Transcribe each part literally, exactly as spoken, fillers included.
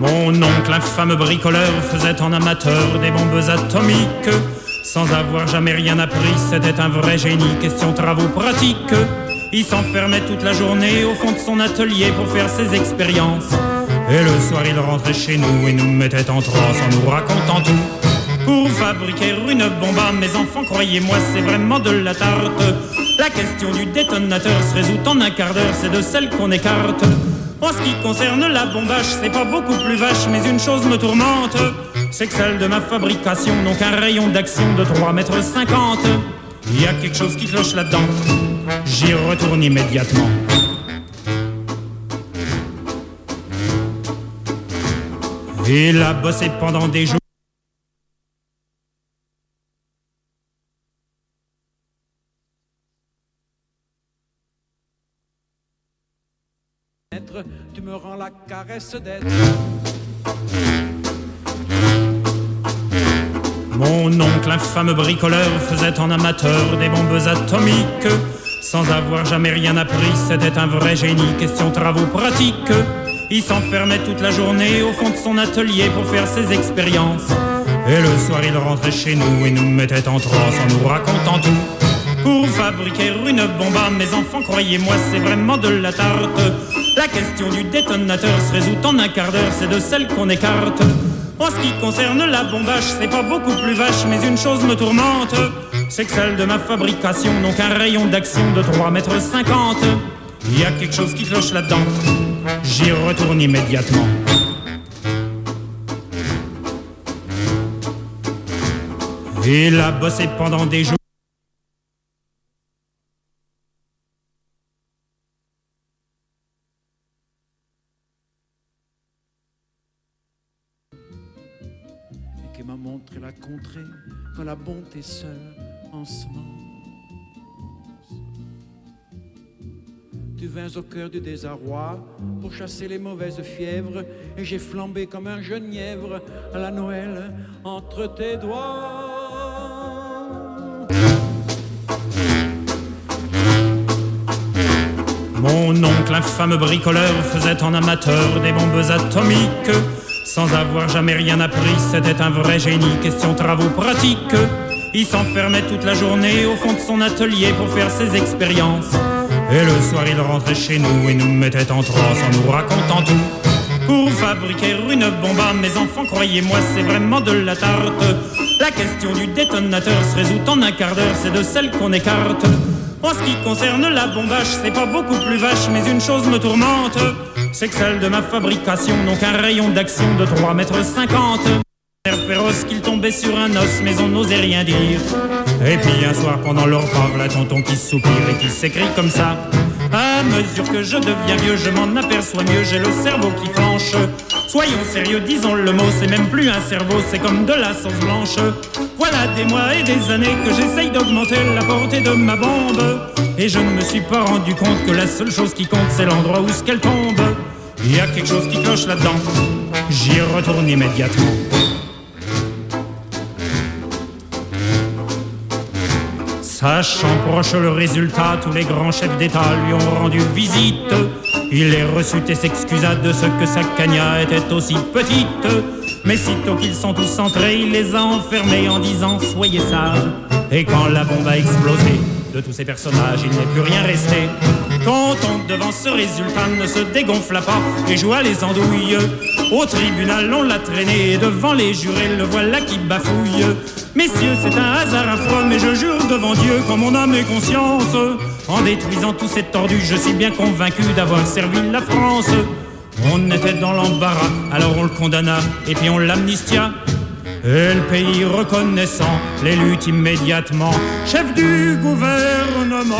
Mon oncle, infâme bricoleur, faisait en amateur des bombes atomiques. Sans avoir jamais rien appris, c'était un vrai génie, question travaux pratiques. Il s'enfermait toute la journée au fond de son atelier pour faire ses expériences. Et le soir il rentrait chez nous et nous mettait en transe en nous racontant tout. Pour fabriquer une bombe, mes enfants, croyez-moi, c'est vraiment de la tarte. La question du détonateur se résout en un quart d'heure, c'est de celle qu'on écarte. En ce qui concerne la bombage, c'est pas beaucoup plus vache, mais une chose me tourmente, c'est que celle de ma fabrication n'ont qu'un rayon d'action de trois mètres cinquante. Il y a quelque chose qui cloche là-dedans, j'y retourne immédiatement. Il a bossé pendant des jours. Tu me rends la caresse d'être. Mon oncle, infâme bricoleur, faisait en amateur des bombes atomiques. Sans avoir jamais rien appris, c'était un vrai génie, question travaux pratiques. Il s'enfermait toute la journée au fond de son atelier pour faire ses expériences. Et le soir il rentrait chez nous et nous mettait en transe en nous racontant tout. Pour fabriquer une bombe, mes enfants, croyez-moi, c'est vraiment de la tarte. La question du détonateur se résout en un quart d'heure, c'est de celle qu'on écarte. En ce qui concerne la bombage, c'est pas beaucoup plus vache, mais une chose me tourmente, c'est que celle de ma fabrication n'ont qu'un rayon d'action de trois mètres cinquante. Il y a quelque chose qui cloche là-dedans, j'y retourne immédiatement. Il a bossé pendant des jours. Et qui m'a montré la contrée quand la bonté seule ensemence. Tu vins au cœur du désarroi pour chasser les mauvaises fièvres, et j'ai flambé comme un genièvre à la Noël entre tes doigts. Mon oncle, infâme bricoleur, faisait en amateur des bombes atomiques. Sans avoir jamais rien appris, c'était un vrai génie, question travaux pratiques. Il s'enfermait toute la journée au fond de son atelier pour faire ses expériences. Et le soir il rentrait chez nous et nous mettait en transe en nous racontant tout. Pour fabriquer une bombe, mes enfants, croyez-moi, c'est vraiment de la tarte. La question du détonateur se résout en un quart d'heure, c'est de celle qu'on écarte. En ce qui concerne la bombage, c'est pas beaucoup plus vache, mais une chose me tourmente, c'est que celle de ma fabrication n'ont qu'un rayon d'action de trois mètres cinquante. L'air féroce qu'il tombait sur un os, mais on n'osait rien dire. Et puis un soir pendant leur repas, voilà tonton qui soupire et qui s'écrie comme ça: à mesure que je deviens vieux, je m'en aperçois mieux, j'ai le cerveau qui flanche. Soyons sérieux, disons le mot, c'est même plus un cerveau, c'est comme de la sauce blanche. Voilà des mois et des années que j'essaye d'augmenter la portée de ma bombe, et je ne me suis pas rendu compte que la seule chose qui compte, c'est l'endroit où ce qu'elle tombe. Il y a quelque chose qui cloche là-dedans, j'y retourne immédiatement. Sachant proche le résultat, tous les grands chefs d'État lui ont rendu visite. Il les reçut et s'excusa de ce que sa cagna était aussi petite. Mais sitôt qu'ils sont tous entrés, il les a enfermés en disant: soyez sages. Et quand la bombe a explosé, de tous ces personnages, il n'est plus rien resté. Content devant ce résultat, ne se dégonfla pas et joua les andouilles. Au tribunal, on l'a traîné et devant les jurés, le voilà qui bafouille. Messieurs, c'est un hasard affreux, mais je jure devant Dieu qu'en mon âme et conscience, en détruisant tous ces tordus, je suis bien convaincu d'avoir servi la France. On était dans l'embarras, alors on le condamna et puis on l'amnistia. Et le pays reconnaissant l'élut immédiatement chef du gouvernement.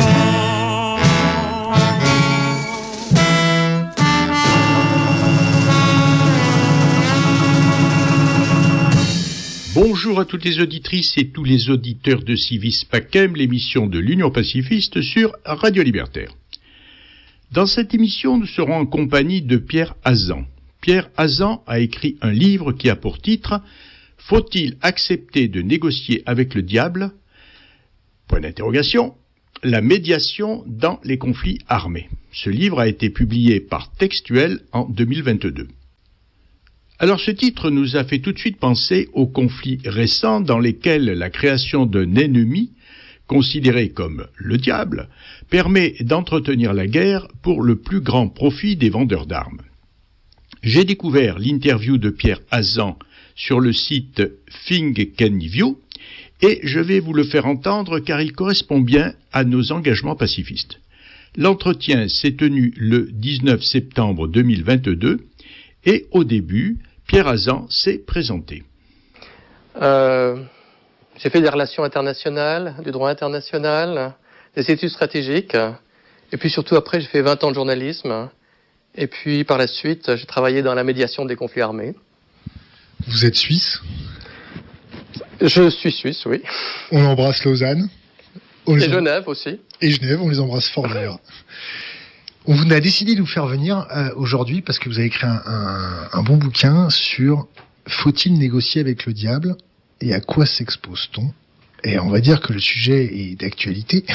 Bonjour à toutes les auditrices et tous les auditeurs de Civis Pacem, l'émission de l'Union pacifiste sur Radio Libertaire. Dans cette émission, nous serons en compagnie de Pierre Hazan. Pierre Hazan a écrit un livre qui a pour titre « Faut-il accepter de négocier avec le diable ?» Point d'interrogation. La médiation dans les conflits armés. Ce livre a été publié par Textuel en deux mille vingt-deux. Alors ce titre nous a fait tout de suite penser aux conflits récents dans lesquels la création d'un ennemi, considéré comme le diable, permet d'entretenir la guerre pour le plus grand profit des vendeurs d'armes. J'ai découvert l'interview de Pierre Hazan sur le site Think Can View et je vais vous le faire entendre car il correspond bien à nos engagements pacifistes. L'entretien s'est tenu le dix-neuf septembre deux mille vingt-deux et au début, Pierre Hazan s'est présenté. Euh, j'ai fait des relations internationales, du droit international, des études stratégiques et puis surtout après j'ai fait vingt ans de journalisme et puis par la suite j'ai travaillé dans la médiation des conflits armés. Vous êtes suisse ? Je suis suisse, oui. On embrasse Lausanne. On et Genève em... aussi. Et Genève, on les embrasse fort d'ailleurs. On a décidé de vous faire venir euh, aujourd'hui parce que vous avez écrit un, un, un bon bouquin sur « Faut-il négocier avec le diable ?» et à quoi s'expose-t-on ? Et on va dire que le sujet est d'actualité.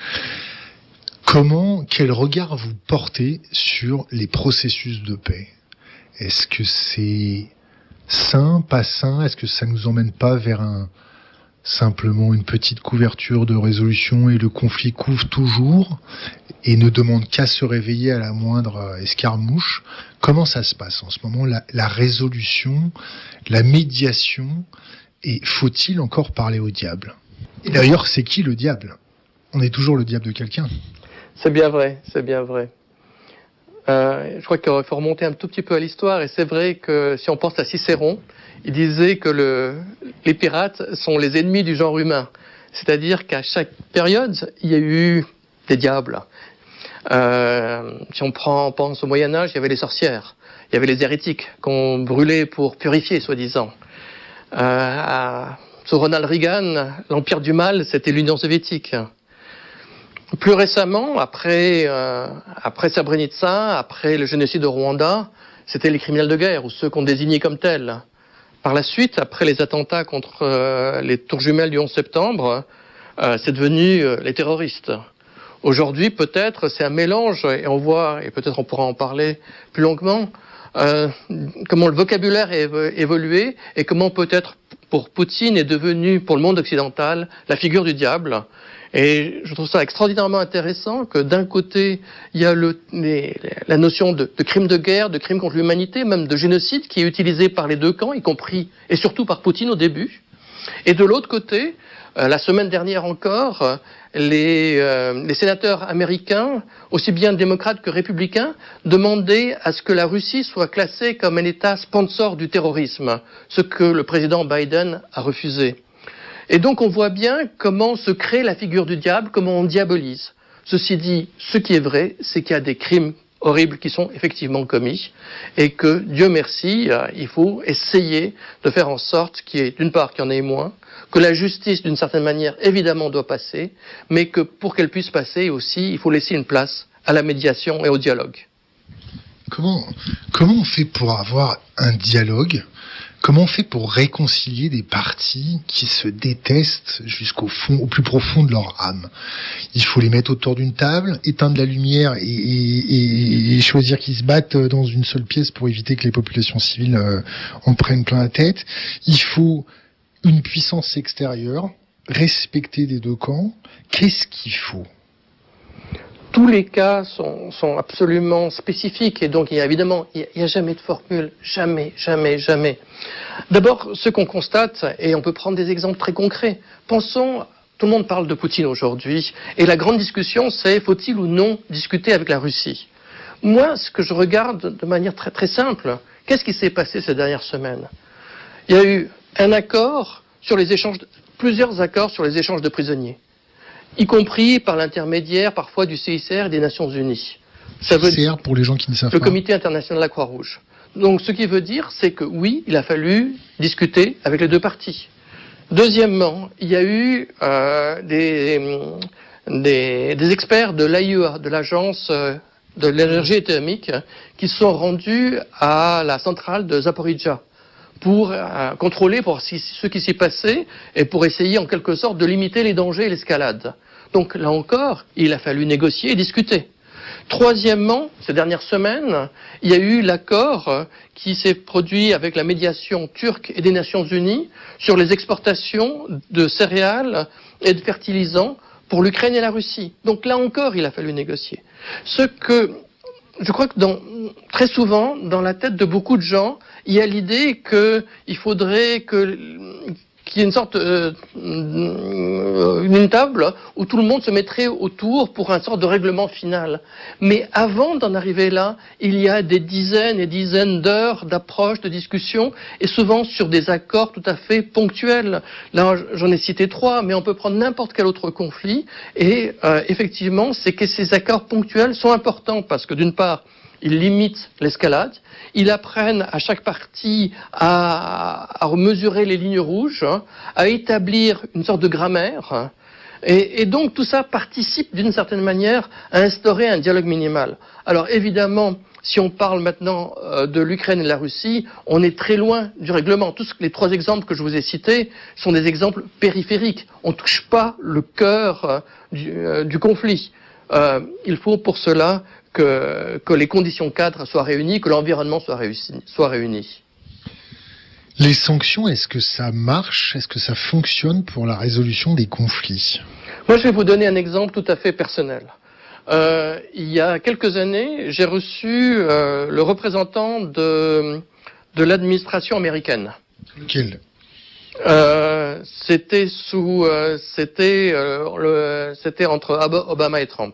Comment, quel regard vous portez sur les processus de paix ? Est-ce que c'est sain, pas sain ? Est-ce que ça nous emmène pas vers un, simplement une petite couverture de résolution et le conflit couvre toujours et ne demande qu'à se réveiller à la moindre escarmouche ? Comment ça se passe en ce moment, la, la résolution, la médiation, et faut-il encore parler au diable ? Et d'ailleurs, c'est qui le diable ? On est toujours le diable de quelqu'un. C'est bien vrai, c'est bien vrai. Euh, je crois qu'il faut remonter un tout petit peu à l'histoire, et c'est vrai que si on pense à Cicéron, il disait que le, les pirates sont les ennemis du genre humain. C'est-à-dire qu'à chaque période, il y a eu des diables. Euh, si on prend, on pense au Moyen-Âge, il y avait les sorcières, il y avait les hérétiques qu'on brûlait pour purifier, soi-disant. Euh, à, sous Ronald Reagan, l'empire du mal, c'était l'Union soviétique. Plus récemment, après, euh, après Srebrenica, après le génocide au Rwanda, c'était les criminels de guerre, ou ceux qu'on désignait comme tels. Par la suite, après les attentats contre euh, les tours jumelles du onze septembre, euh, c'est devenu euh, les terroristes. Aujourd'hui, peut-être, c'est un mélange, et on voit, et peut-être on pourra en parler plus longuement, euh, comment le vocabulaire a évolué, et comment peut-être pour Poutine est devenu, pour le monde occidental, la figure du diable. Et je trouve ça extraordinairement intéressant que d'un côté, il y a le, les, la notion de, de crime de guerre, de crime contre l'humanité, même de génocide qui est utilisé par les deux camps, y compris et surtout par Poutine au début. Et de l'autre côté, euh, la semaine dernière encore, les, euh, les sénateurs américains, aussi bien démocrates que républicains, demandaient à ce que la Russie soit classée comme un État sponsor du terrorisme, ce que le président Biden a refusé. Et donc on voit bien comment se crée la figure du diable, comment on diabolise. Ceci dit, ce qui est vrai, c'est qu'il y a des crimes horribles qui sont effectivement commis et que, Dieu merci, euh, il faut essayer de faire en sorte qu'il y ait, d'une part, qu'il y en ait moins, que la justice, d'une certaine manière, évidemment doit passer, mais que pour qu'elle puisse passer aussi, il faut laisser une place à la médiation et au dialogue. Comment, comment on fait pour avoir un dialogue ? Comment on fait pour réconcilier des partis qui se détestent jusqu'au fond, au plus profond de leur âme ? Il faut les mettre autour d'une table, éteindre la lumière et, et, et choisir qu'ils se battent dans une seule pièce pour éviter que les populations civiles euh, en prennent plein la tête. Il faut une puissance extérieure, respecter des deux camps. Qu'est-ce qu'il faut ? Tous les cas sont, sont absolument spécifiques et donc il y a évidemment, il n'y a, a jamais de formule, jamais, jamais, jamais. D'abord, ce qu'on constate, et on peut prendre des exemples très concrets, pensons, tout le monde parle de Poutine aujourd'hui, et la grande discussion c'est faut-il ou non discuter avec la Russie ? Moi, ce que je regarde de manière très très simple, qu'est-ce qui s'est passé ces dernières semaines ? Il y a eu un accord sur les échanges, plusieurs accords sur les échanges de prisonniers, y compris par l'intermédiaire parfois du C I C R et des Nations Unies. Ça veut dire, pour les gens qui ne savent le pas. Le Comité international de la Croix-Rouge. Donc ce qui veut dire, c'est que oui, il a fallu discuter avec les deux parties. Deuxièmement, il y a eu euh, des, des, des experts de l'A I E A, de l'Agence de l'énergie atomique, qui sont rendus à la centrale de Zaporizhzhia pour euh, contrôler pour si, ce qui s'y passait et pour essayer en quelque sorte de limiter les dangers et l'escalade. Donc là encore, il a fallu négocier et discuter. Troisièmement, ces dernières semaines, il y a eu l'accord qui s'est produit avec la médiation turque et des Nations Unies sur les exportations de céréales et de fertilisants pour l'Ukraine et la Russie. Donc là encore, il a fallu négocier. Ce que je crois que dans, très souvent, dans la tête de beaucoup de gens, il y a l'idée qu'il faudrait que, qu'il y ait une sorte, euh, une table où tout le monde se mettrait autour pour un sorte de règlement final. Mais avant d'en arriver là, il y a des dizaines et dizaines d'heures d'approches, de discussions, et souvent sur des accords tout à fait ponctuels. Là, j'en ai cité trois, mais on peut prendre n'importe quel autre conflit, et euh, effectivement, c'est que ces accords ponctuels sont importants, parce que d'une part, ils limitent l'escalade, ils apprennent à chaque partie à, à mesurer les lignes rouges, hein, à établir une sorte de grammaire, hein, et, et donc tout ça participe d'une certaine manière à instaurer un dialogue minimal. Alors évidemment, si on parle maintenant euh, de l'Ukraine et de la Russie, on est très loin du règlement. Tous les trois exemples que je vous ai cités sont des exemples périphériques. On ne touche pas le cœur euh, du, euh, du conflit. Euh, il faut pour cela Que, que les conditions cadres soient réunies, que l'environnement soit, réussi, soit réuni. Les sanctions, est-ce que ça marche? Est-ce que ça fonctionne pour la résolution des conflits? Moi, je vais vous donner un exemple tout à fait personnel. Euh, il y a quelques années, j'ai reçu euh, le représentant de, de l'administration américaine. Quel? Euh, c'était sous, euh, c'était, euh, le, c'était entre Obama et Trump.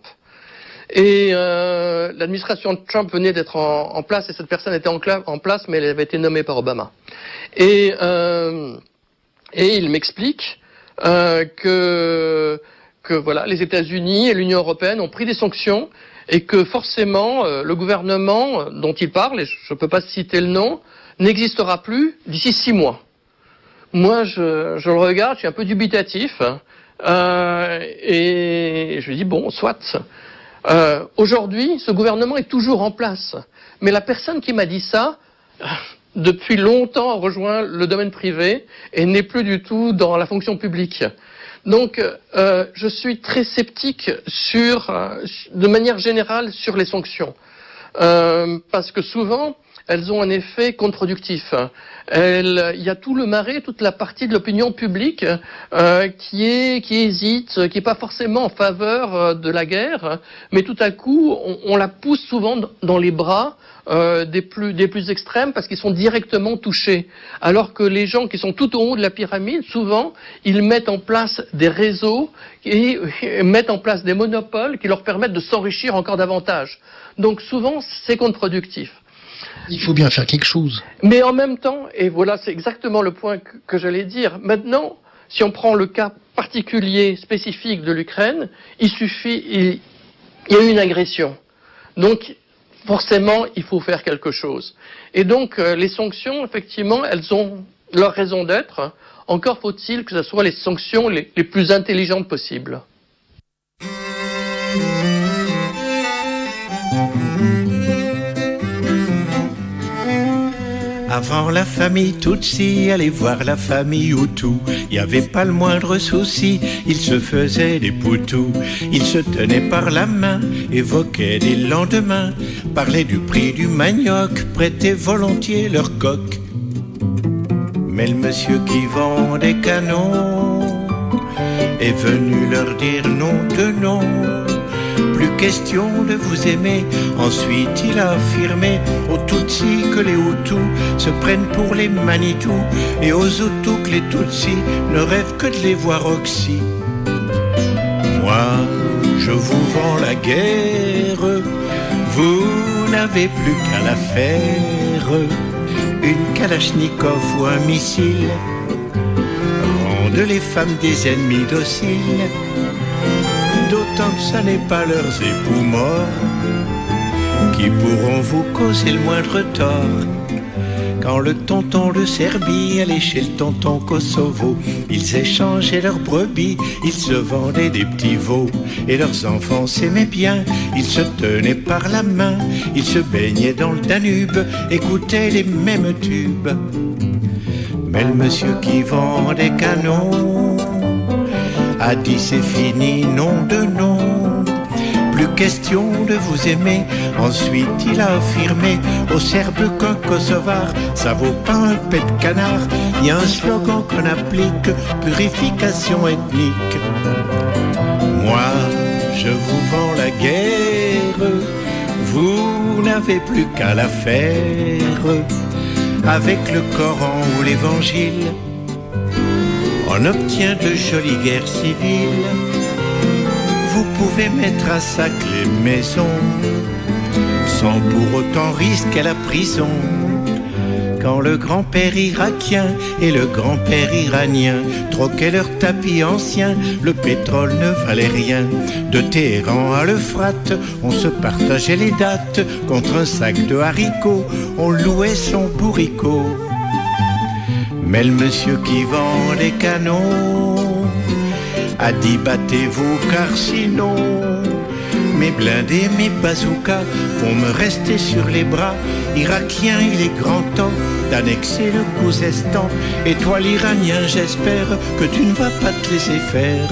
Et euh, l'administration Trump venait d'être en, en place, et cette personne était en, en place, mais elle avait été nommée par Obama. Et, euh, et il m'explique euh, que, que voilà, les États-Unis et l'Union européenne ont pris des sanctions, et que forcément euh, le gouvernement dont il parle, et je ne peux pas citer le nom, n'existera plus d'ici six mois. Moi, je, je le regarde, je suis un peu dubitatif, euh, et je lui dis bon, soit. Euh, aujourd'hui, ce gouvernement est toujours en place. Mais la personne qui m'a dit ça, depuis longtemps, a rejoint le domaine privé et n'est plus du tout dans la fonction publique. Donc, euh, je suis très sceptique sur, de manière générale, sur les sanctions. Euh, parce que souvent, elles ont un effet contre-productif. Elles, il y a tout le marais, toute la partie de l'opinion publique euh, qui est, qui hésite, qui n'est pas forcément en faveur de la guerre, mais tout à coup, on, on la pousse souvent dans les bras euh, des plus, des plus extrêmes parce qu'ils sont directement touchés. Alors que les gens qui sont tout au haut de la pyramide, souvent, ils mettent en place des réseaux et, et mettent en place des monopoles qui leur permettent de s'enrichir encore davantage. Donc souvent, c'est contre-productif. Il faut bien faire quelque chose. Mais en même temps, et voilà, c'est exactement le point que, que j'allais dire, maintenant, si on prend le cas particulier, spécifique de l'Ukraine, il suffit, il, il y a eu une agression. Donc, forcément, il faut faire quelque chose. Et donc, euh, les sanctions, effectivement, elles ont leur raison d'être. Encore faut-il que ce soit les sanctions les, les plus intelligentes possibles. Avant la famille Tutsi, aller voir la famille Hutu, y avait pas le moindre souci, ils se faisaient des poutous, ils se tenaient par la main, évoquaient des lendemains, parlaient du prix du manioc, prêtaient volontiers leur coq. Mais le monsieur qui vend des canons est venu leur dire non de non. Plus question de vous aimer. Ensuite il a affirmé aux Tutsis que les Hutus se prennent pour les Manitou, et aux Hutus que les Tutsis ne rêvent que de les voir oxy. Moi je vous vends la guerre, vous n'avez plus qu'à la faire. Une kalachnikov ou un missile rendent les femmes des ennemis dociles, d'autant que ça n'est pas leurs époux morts qui pourront vous causer le moindre tort. Quand le tonton de Serbie allait chez le tonton Kosovo, ils échangeaient leurs brebis, ils se vendaient des petits veaux, et leurs enfants s'aimaient bien, ils se tenaient par la main, ils se baignaient dans le Danube, écoutaient les mêmes tubes. Mais le monsieur qui vend des canons a dit c'est fini, non de non. plus question de vous aimer. Ensuite il a affirmé aux Serbes qu'un Kosovar ça vaut pas un pet de canard. Il y a un slogan qu'on applique, purification ethnique. Moi je vous vends la guerre, vous n'avez plus qu'à la faire. Avec le Coran ou l'Évangile, on obtient de jolies guerres civiles. Vous pouvez mettre à sac les maisons, sans pour autant risquer la prison. Quand le grand-père irakien et le grand-père iranien troquaient leurs tapis anciens, le pétrole ne valait rien. De Téhéran à l'Euphrate, on se partageait les dates. Contre un sac de haricots, on louait son bourricot. Mais le monsieur qui vend les canons a dit battez-vous car sinon mes blindés, mes bazookas vont me rester sur les bras. Irakien, il est grand temps d'annexer le Khouzestan. Et toi l'Iranien, j'espère que tu ne vas pas te laisser faire.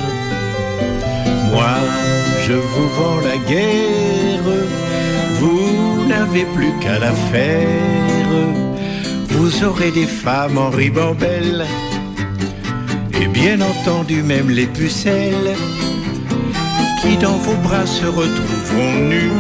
Moi, je vous vends la guerre, vous n'avez plus qu'à la faire. Vous aurez des femmes en ribambelle, et bien entendu même les pucelles, qui dans vos bras se retrouveront nus,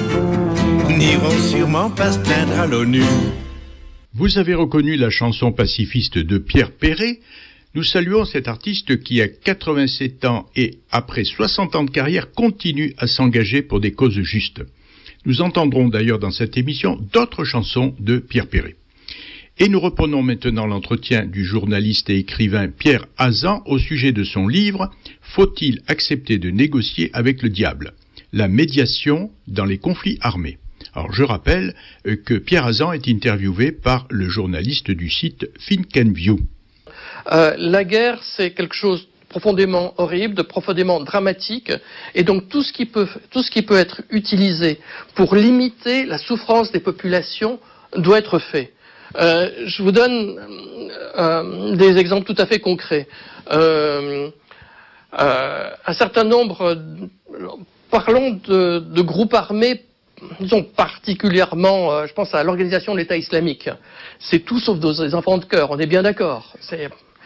n'iront sûrement pas se plaindre à l'ONU. Vous avez reconnu la chanson pacifiste de Pierre Perret. Nous saluons cet artiste qui, à quatre-vingt-sept ans et après soixante ans de carrière, continue à s'engager pour des causes justes. Nous entendrons d'ailleurs dans cette émission d'autres chansons de Pierre Perret. Et nous reprenons maintenant l'entretien du journaliste et écrivain Pierre Hazan au sujet de son livre « Faut-il accepter de négocier avec le diable ? La médiation dans les conflits armés ». Alors je rappelle que Pierre Hazan est interviewé par le journaliste du site Think and View. Euh, la guerre, c'est quelque chose de profondément horrible, de profondément dramatique, et donc tout ce qui peut, tout ce qui peut être utilisé pour limiter la souffrance des populations doit être fait. Euh, je vous donne euh, des exemples tout à fait concrets. Euh, euh, un certain nombre, euh, parlons de, de groupes armés, disons particulièrement, euh, je pense à l'organisation de l'État islamique. C'est tout sauf des enfants de cœur, on est bien d'accord. C'est,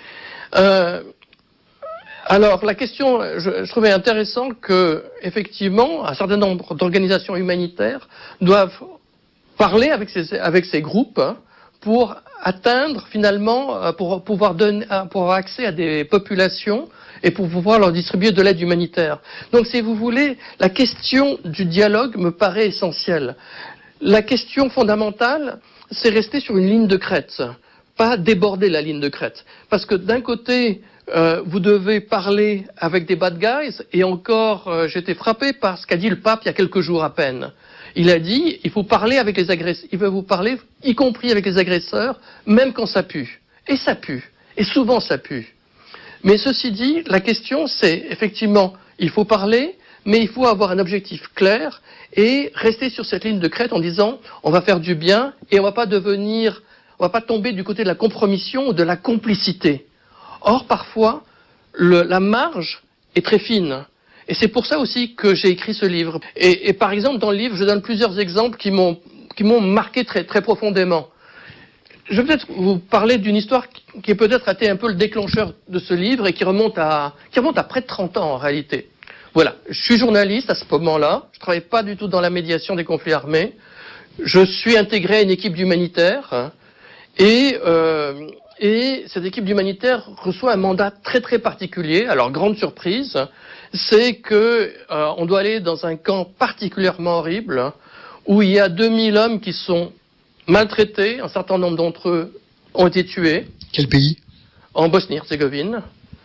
euh, alors la question, je, je trouvais intéressant que, effectivement, un certain nombre d'organisations humanitaires doivent parler avec ces, avec ces groupes, hein, pour atteindre finalement, pour pouvoir donner, pour avoir accès à des populations et pour pouvoir leur distribuer de l'aide humanitaire. Donc si vous voulez, la question du dialogue me paraît essentielle. La question fondamentale, c'est rester sur une ligne de crête, pas déborder la ligne de crête. Parce que d'un côté, euh, vous devez parler avec des bad guys, et encore, euh, j'étais frappé par ce qu'a dit le pape il y a quelques jours à peine. Il a dit, il faut parler avec les agresseurs, il veut vous parler, y compris avec les agresseurs, même quand ça pue. Et ça pue. Et souvent ça pue. Mais ceci dit, la question c'est, effectivement, il faut parler, mais il faut avoir un objectif clair et rester sur cette ligne de crête en disant, on va faire du bien et on va pas devenir, on va pas tomber du côté de la compromission ou de la complicité. Or, parfois, le, la marge est très fine. Et c'est pour ça aussi que j'ai écrit ce livre. Et, et par exemple, dans le livre, je donne plusieurs exemples qui m'ont qui m'ont marqué très très profondément. Je vais peut-être vous parler d'une histoire qui, qui est peut-être été un peu le déclencheur de ce livre et qui remonte à qui remonte à près de trente ans en réalité. Voilà, je suis journaliste à ce moment-là. Je travaille pas du tout dans la médiation des conflits armés. Je suis intégré à une équipe d'humanitaires hein, et euh, et cette équipe d'humanitaires reçoit un mandat très très particulier. Alors grande surprise. C'est que euh, on doit aller dans un camp particulièrement horrible hein, où il y a deux mille hommes qui sont maltraités, un certain nombre d'entre eux ont été tués. Quel pays ? En Bosnie-Herzégovine.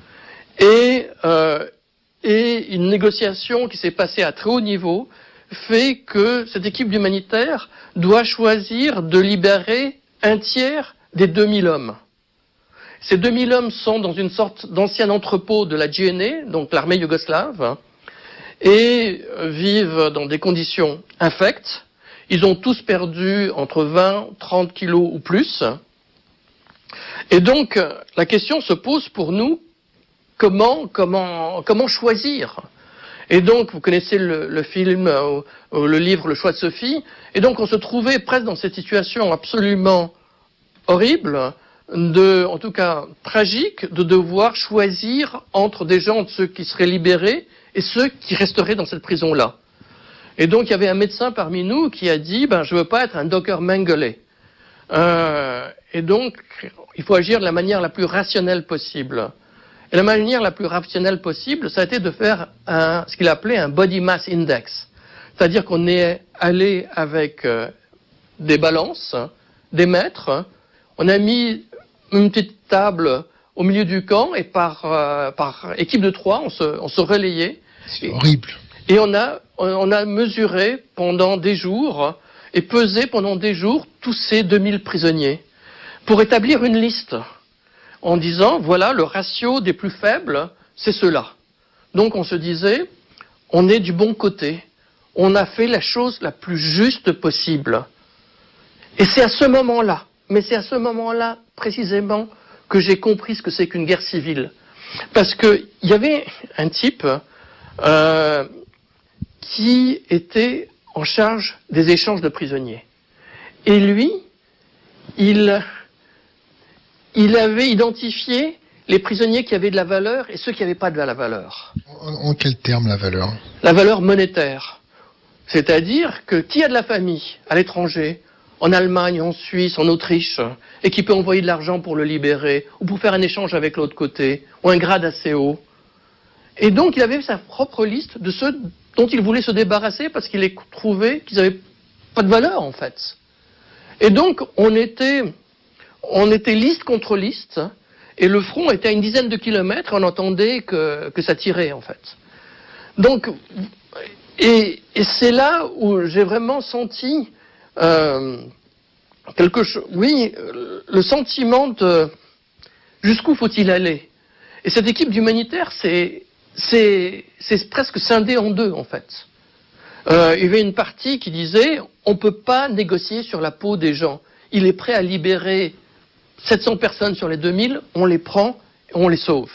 Et, euh, et une négociation qui s'est passée à très haut niveau fait que cette équipe d'humanitaires doit choisir de libérer un tiers des deux mille hommes. Ces deux mille hommes sont dans une sorte d'ancien entrepôt de la G N A, donc l'armée yougoslave, et vivent dans des conditions infectes. Ils ont tous perdu entre vingt, trente kilos ou plus. Et donc, la question se pose pour nous, comment, comment, comment choisir ? Et donc, vous connaissez le, le film, euh, euh, le livre Le choix de Sophie. Et donc, on se trouvait presque dans cette situation absolument horrible, de, en tout cas tragique, de devoir choisir entre des gens, ceux qui seraient libérés et ceux qui resteraient dans cette prison-là. Et donc, il y avait un médecin parmi nous qui a dit, ben, je veux pas être un Docteur Mengele. Euh, et donc, il faut agir de la manière la plus rationnelle possible. Et la manière la plus rationnelle possible, ça a été de faire un, ce qu'il appelait un body mass index. C'est-à-dire qu'on est allé avec euh, des balances, des mètres, on a mis une petite table au milieu du camp et par, euh, par équipe de trois, on se, on se relayait. C'est et, horrible. Et on a, on a mesuré pendant des jours et pesé pendant des jours tous ces deux mille prisonniers pour établir une liste en disant, voilà, le ratio des plus faibles, c'est ceux-là. Donc on se disait, on est du bon côté, on a fait la chose la plus juste possible. Et c'est à ce moment-là, mais c'est à ce moment-là précisément que j'ai compris ce que c'est qu'une guerre civile. Parce qu'il y avait un type euh, qui était en charge des échanges de prisonniers. Et lui, il... il avait identifié les prisonniers qui avaient de la valeur et ceux qui n'avaient pas de la valeur. En, en quel terme la valeur ? La valeur monétaire. C'est-à-dire que qui a de la famille à l'étranger, en Allemagne, en Suisse, en Autriche, et qui peut envoyer de l'argent pour le libérer, ou pour faire un échange avec l'autre côté, ou un grade assez haut. Et donc il avait sa propre liste de ceux dont il voulait se débarrasser parce qu'il les trouvait qu'ils n'avaient pas de valeur en fait. Et donc on était... On était liste contre liste, et le front était à une dizaine de kilomètres, et on entendait que, que ça tirait, en fait. Donc, et, et c'est là où j'ai vraiment senti euh, quelque chose, oui, le sentiment de jusqu'où faut-il aller. Et cette équipe d'humanitaires, c'est, c'est, c'est presque scindé en deux, en fait. Euh, il y avait une partie qui disait, on ne peut pas négocier sur la peau des gens. Il est prêt à libérer sept cents personnes sur les deux mille, on les prend et on les sauve.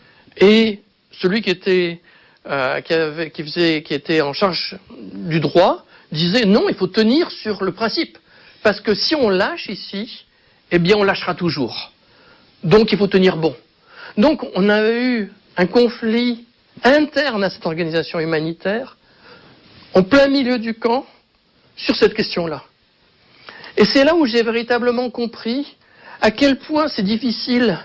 Et celui qui était, euh, qui, avait, qui, faisait, qui était en charge du droit disait non, il faut tenir sur le principe. Parce que si on lâche ici, eh bien on lâchera toujours. Donc il faut tenir bon. Donc on a eu un conflit interne à cette organisation humanitaire, en plein milieu du camp, sur cette question-là. Et c'est là où j'ai véritablement compris à quel point c'est difficile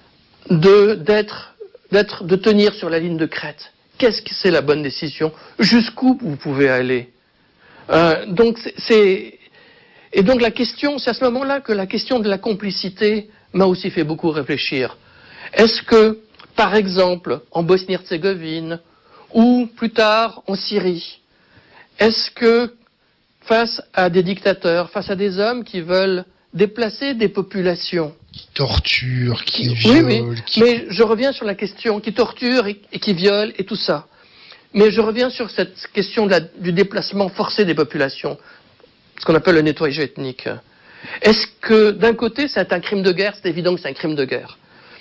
de, d'être, d'être, de tenir sur la ligne de crête. Qu'est-ce que c'est la bonne décision ? Jusqu'où vous pouvez aller ? euh, donc c'est, c'est, Et donc la question, c'est à ce moment-là que la question de la complicité m'a aussi fait beaucoup réfléchir. Est-ce que, par exemple, en Bosnie-Herzégovine, ou plus tard en Syrie, est-ce que, face à des dictateurs, face à des hommes qui veulent déplacer des populations. Qui torturent, qui, qui violent. Oui, oui. Qui... Mais je reviens sur la question, qui torturent et, et qui violent et tout ça. Mais je reviens sur cette question de la, du déplacement forcé des populations, ce qu'on appelle le nettoyage ethnique. Est-ce que, d'un côté, c'est un crime de guerre ? C'est évident que c'est un crime de guerre.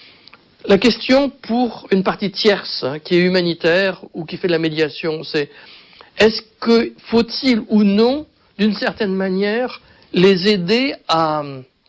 La question pour une partie tierce, hein, qui est humanitaire ou qui fait de la médiation, c'est est-ce que faut-il ou non, d'une certaine manière, les aider à,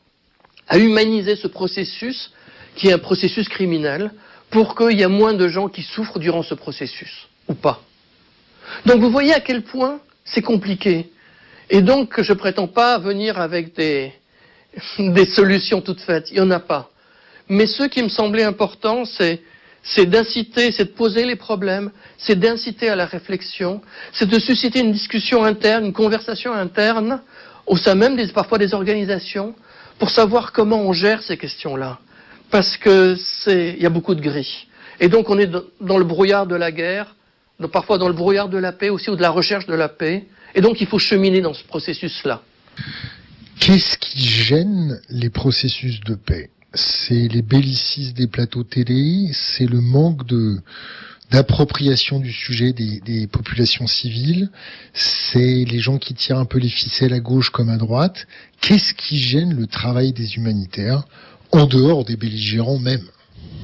à humaniser ce processus qui est un processus criminel pour qu'il y ait moins de gens qui souffrent durant ce processus, ou pas. Donc vous voyez à quel point c'est compliqué. Et donc je ne prétends pas venir avec des, des solutions toutes faites, il n'y en a pas. Mais ce qui me semblait important, c'est, c'est d'inciter, c'est de poser les problèmes, c'est d'inciter à la réflexion, c'est de susciter une discussion interne, une conversation interne, au sein même des, parfois des organisations, pour savoir comment on gère ces questions-là. Parce que c'est, il y a beaucoup de gris. Et donc on est dans le brouillard de la guerre, parfois dans le brouillard de la paix aussi, ou de la recherche de la paix. Et donc il faut cheminer dans ce processus-là. Qu'est-ce qui gêne les processus de paix ? C'est les bellicistes des plateaux télé, c'est le manque de... d'appropriation du sujet des, des populations civiles, c'est les gens qui tirent un peu les ficelles à gauche comme à droite. Qu'est-ce qui gêne le travail des humanitaires, en dehors des belligérants même ?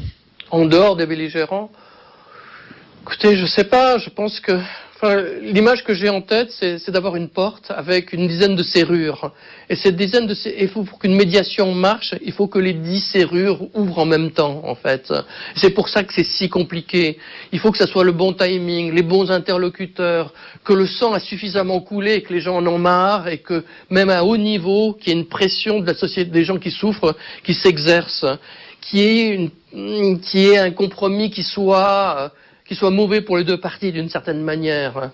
En dehors des belligérants ? Écoutez, je sais pas, je pense que... Enfin, l'image que j'ai en tête, c'est, c'est d'avoir une porte avec une dizaine de serrures. Et cette dizaine de serrures, il faut pour qu'une médiation marche, il faut que les dix serrures ouvrent en même temps, en fait. C'est pour ça que c'est si compliqué. Il faut que ça soit le bon timing, les bons interlocuteurs, que le sang a suffisamment coulé, que les gens en ont marre, et que même à haut niveau, qu'il y ait une pression de la société, des gens qui souffrent, qui s'exerce, qu'il y ait une, qu'il y ait un compromis qui soit... qui soit mauvais pour les deux parties d'une certaine manière.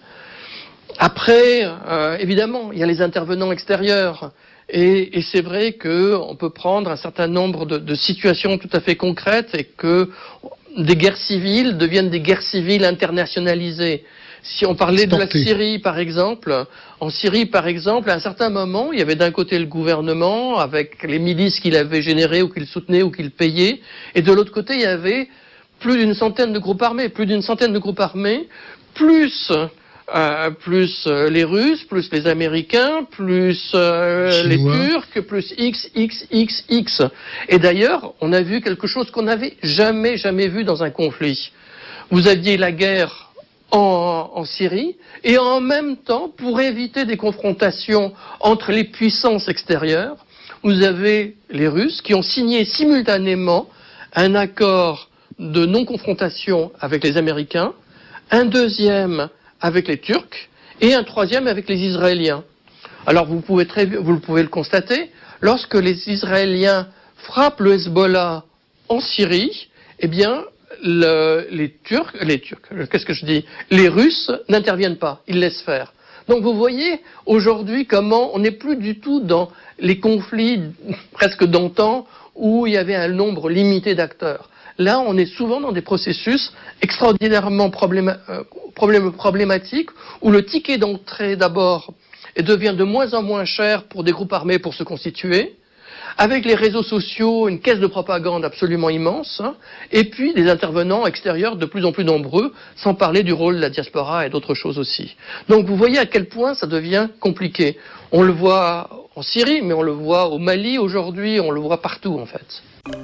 Après, euh, évidemment, il y a les intervenants extérieurs. Et, et c'est vrai qu'on peut prendre un certain nombre de, de situations tout à fait concrètes et que des guerres civiles deviennent des guerres civiles internationalisées. Si on parlait de la Syrie, par exemple, en Syrie, par exemple, à un certain moment, il y avait d'un côté le gouvernement avec les milices qu'il avait générées ou qu'il soutenait ou qu'il payait, et de l'autre côté, il y avait plus d'une centaine de groupes armés, plus d'une centaine de groupes armés, plus euh, plus euh, les Russes, plus les Américains, plus euh, les Turcs, plus X, X, X, X. Et d'ailleurs, on a vu quelque chose qu'on n'avait jamais, jamais vu dans un conflit. Vous aviez la guerre en, en Syrie, et en même temps, pour éviter des confrontations entre les puissances extérieures, vous avez les Russes qui ont signé simultanément un accord de non-confrontation avec les Américains, un deuxième avec les Turcs et un troisième avec les Israéliens. Alors vous pouvez, très, vous pouvez le constater, lorsque les Israéliens frappent le Hezbollah en Syrie, eh bien le, les Turcs, les Turcs, qu'est-ce que je dis, les Russes n'interviennent pas, ils laissent faire. Donc vous voyez aujourd'hui comment on n'est plus du tout dans les conflits presque d'antan où il y avait un nombre limité d'acteurs. Là, on est souvent dans des processus extraordinairement probléma- euh, problém- problématiques où le ticket d'entrée d'abord devient de moins en moins cher pour des groupes armés pour se constituer, avec les réseaux sociaux, une caisse de propagande absolument immense, hein, et puis des intervenants extérieurs de plus en plus nombreux, sans parler du rôle de la diaspora et d'autres choses aussi. Donc vous voyez à quel point ça devient compliqué. On le voit en Syrie, mais on le voit au Mali aujourd'hui, on le voit partout en fait.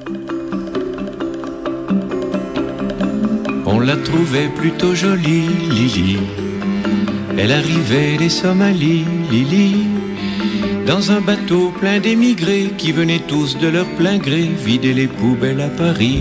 On la trouvait plutôt jolie, Lily. Elle arrivait des Somalies, Lily, dans un bateau plein d'émigrés qui venaient tous de leur plein gré vider les poubelles à Paris.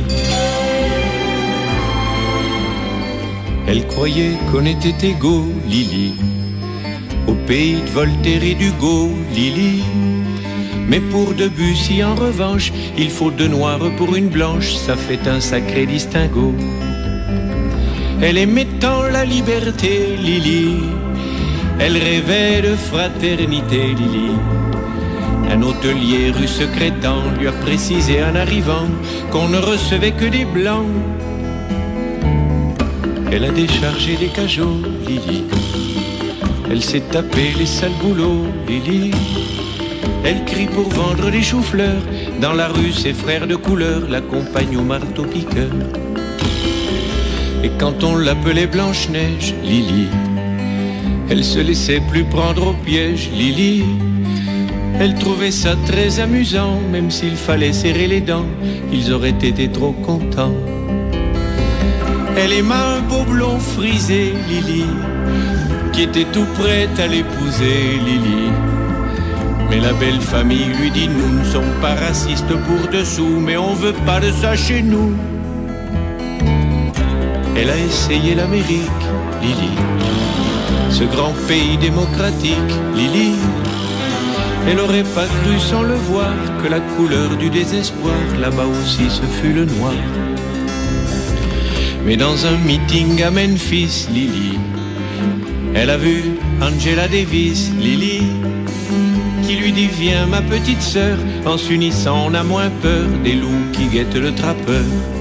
Elle croyait qu'on était égaux, Lily, au pays de Voltaire et d'Hugo, Lily. Mais pour Debussy, en revanche, il faut deux noirs pour une blanche, ça fait un sacré distinguo. Elle aimait tant la liberté, Lily. Elle rêvait de fraternité, Lily. Un hôtelier rue Secrétan lui a précisé en arrivant qu'on ne recevait que des blancs. Elle a déchargé les cajots, Lily. Elle s'est tapé les sales boulots, Lily. Elle crie pour vendre des choux-fleurs. Dans la rue, ses frères de couleur l'accompagnent au marteau-piqueur. Et quand on l'appelait Blanche-Neige, Lily, elle se laissait plus prendre au piège, Lily. Elle trouvait ça très amusant, même s'il fallait serrer les dents, ils auraient été trop contents. Elle aima un beau blond frisé, Lily, qui était tout prête à l'épouser, Lily. Mais la belle famille lui dit, nous ne sommes pas racistes pour dessous, mais on veut pas de ça chez nous. Elle a essayé l'Amérique, Lily, ce grand pays démocratique, Lily. Elle aurait pas cru sans le voir que la couleur du désespoir, là-bas aussi ce fut le noir. Mais dans un meeting à Memphis, Lily, elle a vu Angela Davis, Lily, qui lui dit viens ma petite sœur, en s'unissant on a moins peur des loups qui guettent le trappeur.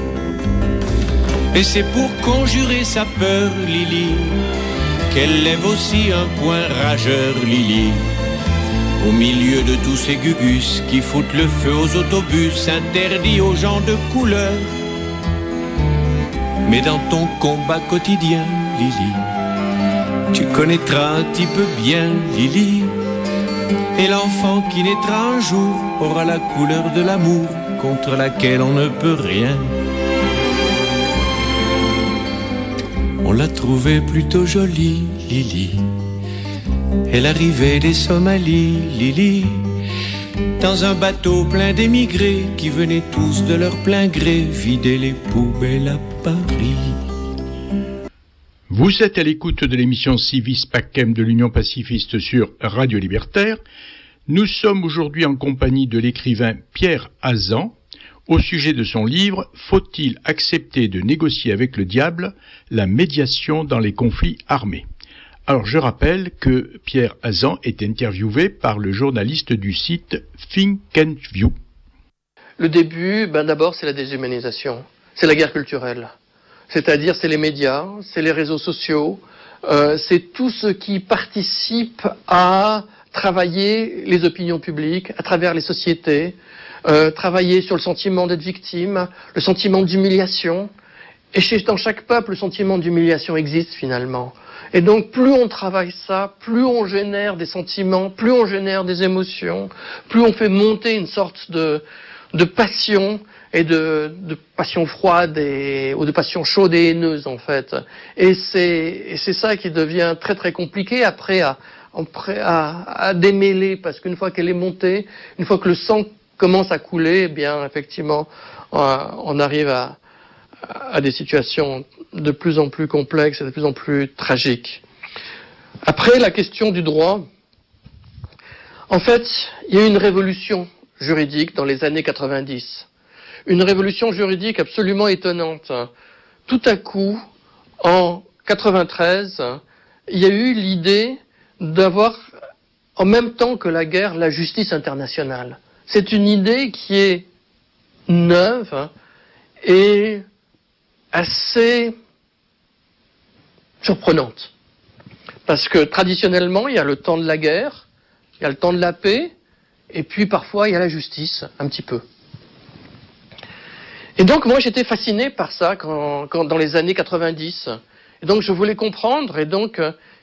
Et c'est pour conjurer sa peur, Lily, qu'elle lève aussi un poing rageur, Lily. Au milieu de tous ces gugus qui foutent le feu aux autobus interdits aux gens de couleur. Mais dans ton combat quotidien, Lily, tu connaîtras un petit peu bien, Lily. Et l'enfant qui naîtra un jour aura la couleur de l'amour contre laquelle on ne peut rien. On l'a trouvée plutôt jolie, Lily. Elle arrivait des Somalies, Lily, dans un bateau plein d'émigrés qui venaient tous de leur plein gré vider les poubelles à Paris. Vous êtes à l'écoute de l'émission Civis Pacem de l'Union pacifiste sur Radio Libertaire. Nous sommes aujourd'hui en compagnie de l'écrivain Pierre Hazan au sujet de son livre « Faut-il accepter de négocier avec le diable? La médiation dans les conflits armés ». Alors je rappelle que Pierre Hazan est interviewé par le journaliste du site Think and View. Le début, ben d'abord c'est la déshumanisation, c'est la guerre culturelle. C'est-à-dire c'est les médias, c'est les réseaux sociaux, euh, c'est tout ce qui participe à travailler les opinions publiques, à travers les sociétés, euh, travailler sur le sentiment d'être victime, le sentiment d'humiliation. Et chez, dans chaque peuple, le sentiment d'humiliation existe finalement. Et donc plus on travaille ça, plus on génère des sentiments, plus on génère des émotions, plus on fait monter une sorte de, de passion, et de, de passion froide et, ou de passion chaude et haineuse en fait. Et c'est, et c'est ça qui devient très très compliqué après à, à, à démêler, parce qu'une fois qu'elle est montée, une fois que le sang commence à couler, eh bien effectivement on arrive à, à des situations de plus en plus complexes et de plus en plus tragiques. Après, la question du droit, en fait, il y a eu une révolution juridique dans les années quatre-vingt-dix. Une révolution juridique absolument étonnante. Tout à coup, en quatre-vingt-treize, il y a eu l'idée d'avoir, en même temps que la guerre, la justice internationale. C'est une idée qui est neuve et assez surprenante. Parce que traditionnellement, il y a le temps de la guerre, il y a le temps de la paix, et puis parfois il y a la justice, un petit peu. Et donc moi j'étais fasciné par ça quand, quand, dans les années quatre-vingt-dix. Et donc je voulais comprendre, et donc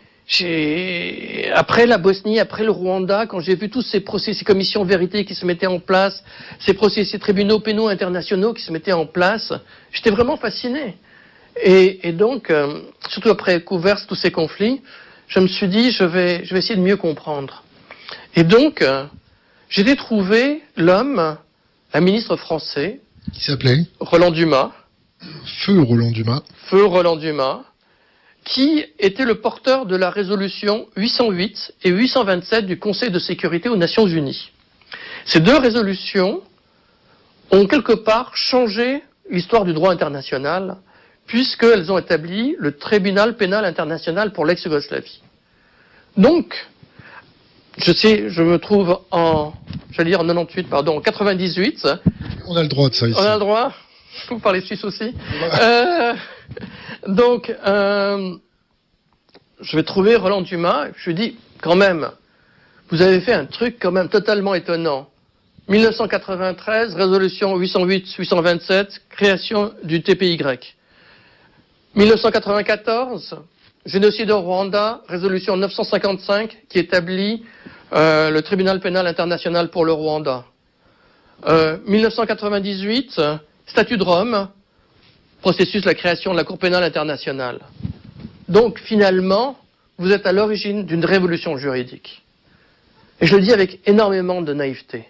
j'ai, après la Bosnie, après le Rwanda, quand j'ai vu tous ces procès, ces commissions vérité qui se mettaient en place, ces procès, ces tribunaux pénaux internationaux qui se mettaient en place, j'étais vraiment fasciné. Et, et donc, euh, surtout après couvert tous ces conflits, je me suis dit, je vais, je vais essayer de mieux comprendre. Et donc, euh, j'ai trouvé l'homme, un ministre français, qui s'appelait Roland Dumas. Feu Roland Dumas. Feu Roland Dumas, qui était le porteur de la résolution huit cent huit et huit cent vingt-sept du Conseil de sécurité aux Nations Unies. Ces deux résolutions ont quelque part changé l'histoire du droit international, puisqu'elles ont établi le tribunal pénal international pour l'ex-Yougoslavie. Donc, je sais, je me trouve en, j'allais dire en quatre-vingt-dix-huit, pardon, en quatre-vingt-dix-huit. On a le droit de ça ici. On a le droit. Vous parlez suisse aussi. euh, donc, euh, je vais trouver Roland Dumas, et je lui dis, quand même, vous avez fait un truc quand même totalement étonnant. mille neuf cent quatre-vingt-treize, résolution huit cent huit huit cent vingt-sept, création du T P Y. mille neuf cent quatre-vingt-quatorze, génocide au Rwanda, résolution neuf cent cinquante-cinq, qui établit euh, le tribunal pénal international pour le Rwanda. Euh, mille neuf cent quatre-vingt-dix-huit, statut de Rome, processus de la création de la Cour pénale internationale. Donc finalement, vous êtes à l'origine d'une révolution juridique. Et je le dis avec énormément de naïveté.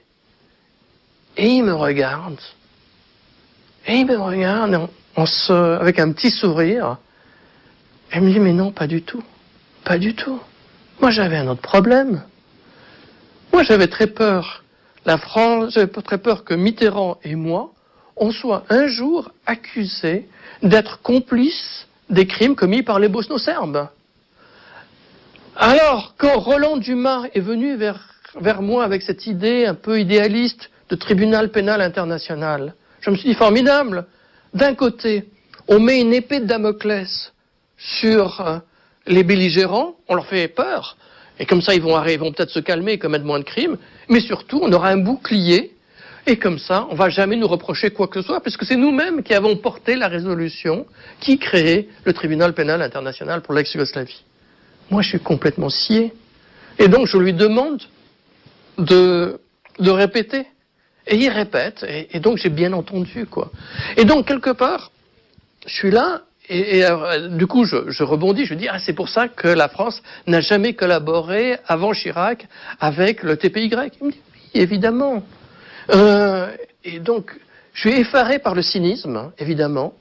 Et il me regarde, et il me regarde on, on se, avec un petit sourire, et il me dit, mais non, pas du tout, pas du tout. Moi j'avais un autre problème. Moi j'avais très peur, la France, j'avais très peur que Mitterrand et moi, on soit un jour accusés d'être complices des crimes commis par les Bosno-Serbes. Alors, quand Roland Dumas est venu vers, vers moi avec cette idée un peu idéaliste de tribunal pénal international, je me suis dit, formidable. D'un côté, on met une épée de Damoclès sur euh, les belligérants, on leur fait peur, et comme ça ils vont, ils vont peut-être se calmer et commettre moins de crimes, mais surtout on aura un bouclier, et comme ça on ne va jamais nous reprocher quoi que ce soit, parce que c'est nous-mêmes qui avons porté la résolution qui créait le tribunal pénal international pour l'ex-Yougoslavie. Moi je suis complètement scié, et donc je lui demande de, de répéter, et il répète, et, et donc j'ai bien entendu quoi. Et donc quelque part, je suis là, et, et euh, du coup, je, je rebondis, je dis, ah, c'est pour ça que la France n'a jamais collaboré, avant Chirac, avec le T P Y. Il me dit, oui, évidemment. Euh, et donc, je suis effaré par le cynisme, hein, évidemment.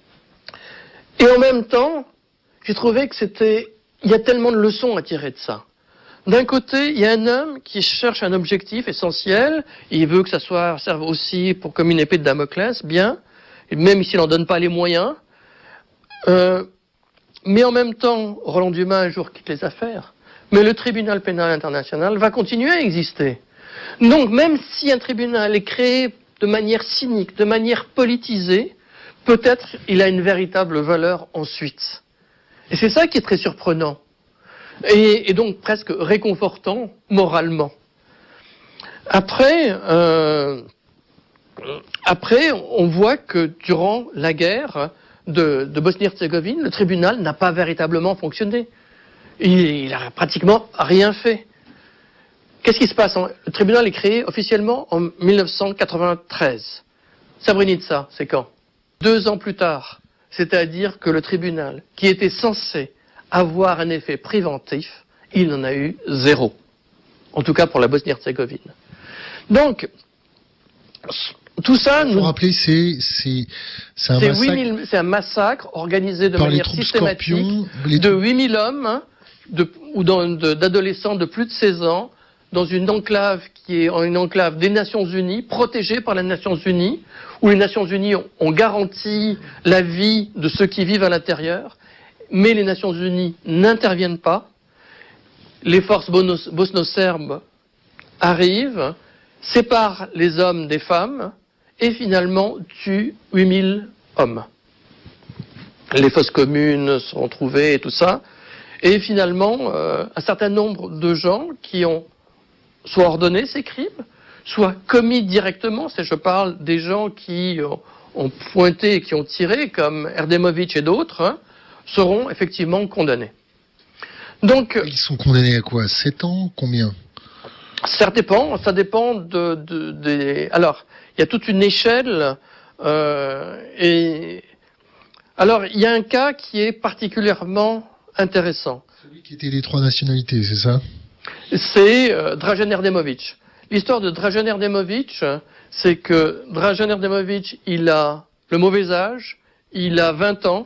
Et en même temps, j'ai trouvé que c'était... Il y a tellement de leçons à tirer de ça. D'un côté, il y a un homme qui cherche un objectif essentiel, il veut que ça soit, serve aussi pour comme une épée de Damoclès, bien, même s'il n'en donne pas les moyens. Euh, mais en même temps, Roland Dumas un jour quitte les affaires, mais le tribunal pénal international va continuer à exister. Donc même si un tribunal est créé de manière cynique, de manière politisée, peut-être il a une véritable valeur ensuite. Et c'est ça qui est très surprenant. Et, et donc presque réconfortant moralement. Après, euh, après, on voit que durant la guerre de, de Bosnie-Herzégovine, le tribunal n'a pas véritablement fonctionné. Il n'a pratiquement rien fait. Qu'est-ce qui se passe? Le tribunal est créé officiellement en mille neuf cent quatre-vingt-treize. Srebrenica, c'est quand? Deux ans plus tard. C'est-à-dire que le tribunal, qui était censé avoir un effet préventif, il en a eu zéro. En tout cas pour la Bosnie-Herzégovine. Donc, tout ça... Pour nous... rappeler, c'est, c'est, c'est, un, c'est massacre... huit mille, c'est un massacre organisé de par manière les systématique les... de huit mille hommes, hein, de, ou dans, de, d'adolescents de plus de seize ans, dans une enclave qui est une enclave des Nations Unies, protégée par les Nations Unies, où les Nations Unies ont, ont garanti la vie de ceux qui vivent à l'intérieur, mais les Nations Unies n'interviennent pas. Les forces bosno-serbes arrivent, séparent les hommes des femmes, et finalement tuent huit mille hommes. Les fosses communes sont trouvées et tout ça, et finalement, euh, un certain nombre de gens qui ont soit ordonné ces crimes, soit commis directement, c'est je parle des gens qui ont, ont pointé et qui ont tiré, comme Erdemovic et d'autres, hein, seront effectivement condamnés. Donc, ils sont condamnés à quoi? sept ans? Combien? Ça dépend, ça dépend de, de, des... Alors, il y a toute une échelle, euh, et... Alors, il y a un cas qui est particulièrement intéressant. Celui qui était les trois nationalités, c'est ça? C'est euh, Dražen Erdemovic. L'histoire de Dražen Erdemovic, c'est que Dražen Erdemovic, il a le mauvais âge, il a vingt ans,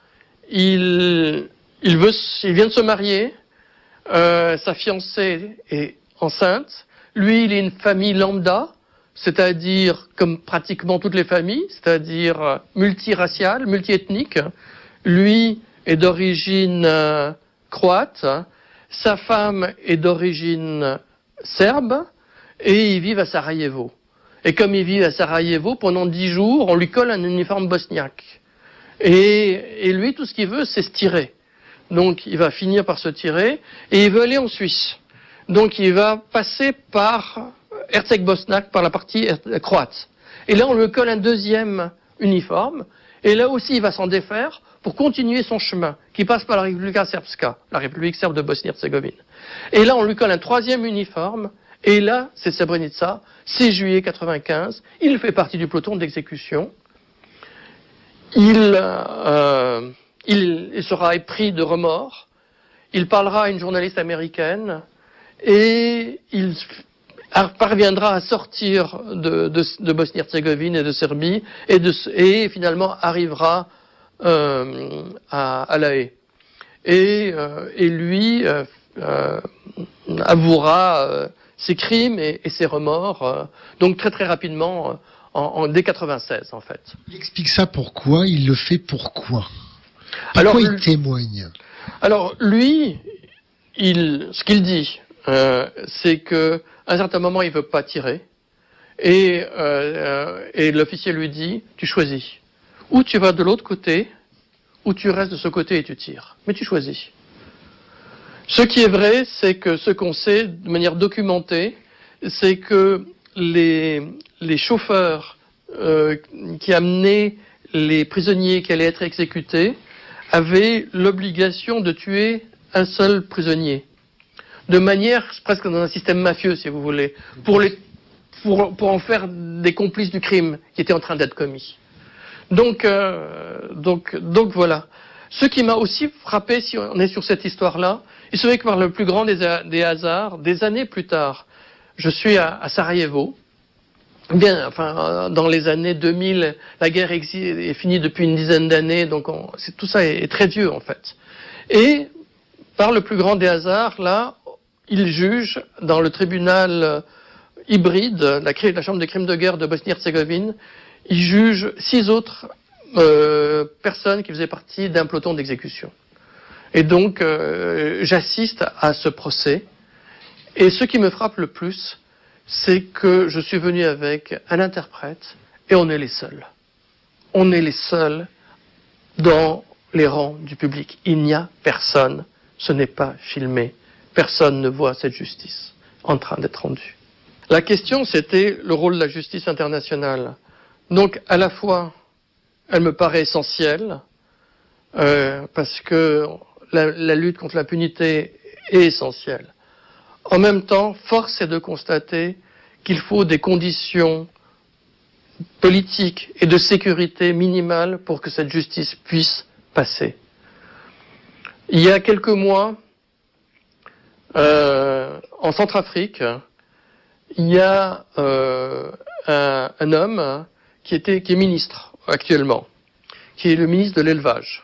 il, il, veut, il vient de se marier, euh, sa fiancée est enceinte, lui il est une famille lambda, c'est-à-dire comme pratiquement toutes les familles, c'est-à-dire multiraciale, multiethnique. Lui est d'origine euh, croate, sa femme est d'origine serbe, et ils vivent à Sarajevo. Et comme ils vivent à Sarajevo, pendant dix jours, on lui colle un uniforme bosniaque. Et, et lui, tout ce qu'il veut, c'est se tirer. Donc, il va finir par se tirer, et il veut aller en Suisse. Donc, il va passer par Herceg-Bosnac, par la partie croate. Et là, on lui colle un deuxième uniforme, et là aussi, il va s'en défaire pour continuer son chemin, qui passe par la Republika Srpska, la République serbe de Bosnie-Herzégovine. Et là, on lui colle un troisième uniforme, et là, c'est Srebrenica, six juillet quatre-vingt-quinze, il fait partie du peloton d'exécution. Il, euh, il, il sera épris de remords, il parlera à une journaliste américaine, et il parviendra à sortir de, de, de Bosnie-Herzégovine et de Serbie, et, de, et finalement arrivera euh, à, à La Haye. Et, euh, et lui euh, euh, avouera euh, ses crimes et, et ses remords, euh, donc très très rapidement, euh, en, en, dès quatre-vingt-seize en fait. Il explique ça pourquoi, il le fait pourquoi? Pourquoi alors, il témoigne? Alors lui, il, ce qu'il dit, euh, c'est que à un certain moment il veut pas tirer, et, euh, et l'officier lui dit, tu choisis, ou tu vas de l'autre côté, ou tu restes de ce côté et tu tires, mais tu choisis. Ce qui est vrai, c'est que ce qu'on sait de manière documentée, c'est que les, les chauffeurs euh, qui amenaient les prisonniers qui allaient être exécutés avaient l'obligation de tuer un seul prisonnier. De manière, presque dans un système mafieux, si vous voulez, pour, les, pour, pour en faire des complices du crime qui était en train d'être commis. Donc, euh, donc, donc voilà. Ce qui m'a aussi frappé, si on est sur cette histoire-là, il se fait que par le plus grand des, des hasards, des années plus tard, je suis à, à Sarajevo. Bien, enfin, dans les années deux mille, la guerre est finie depuis une dizaine d'années, donc on, c'est, tout ça est, est très vieux en fait. Et par le plus grand des hasards, là, il juge dans le tribunal hybride, la, la chambre des crimes de guerre de Bosnie-Herzégovine, il juge six autres euh, personnes qui faisaient partie d'un peloton d'exécution. Et donc, euh, j'assiste à ce procès. Et ce qui me frappe le plus, c'est que je suis venu avec un interprète et on est les seuls. On est les seuls dans les rangs du public. Il n'y a personne. Ce n'est pas filmé. Personne ne voit cette justice en train d'être rendue. La question, c'était le rôle de la justice internationale. Donc, à la fois, elle me paraît essentielle, euh, parce que la, la lutte contre l'impunité est essentielle. En même temps, force est de constater qu'il faut des conditions politiques et de sécurité minimales pour que cette justice puisse passer. Il y a quelques mois, euh, en Centrafrique, il y a euh, un, un homme qui, était, qui est ministre actuellement, qui est le ministre de l'élevage.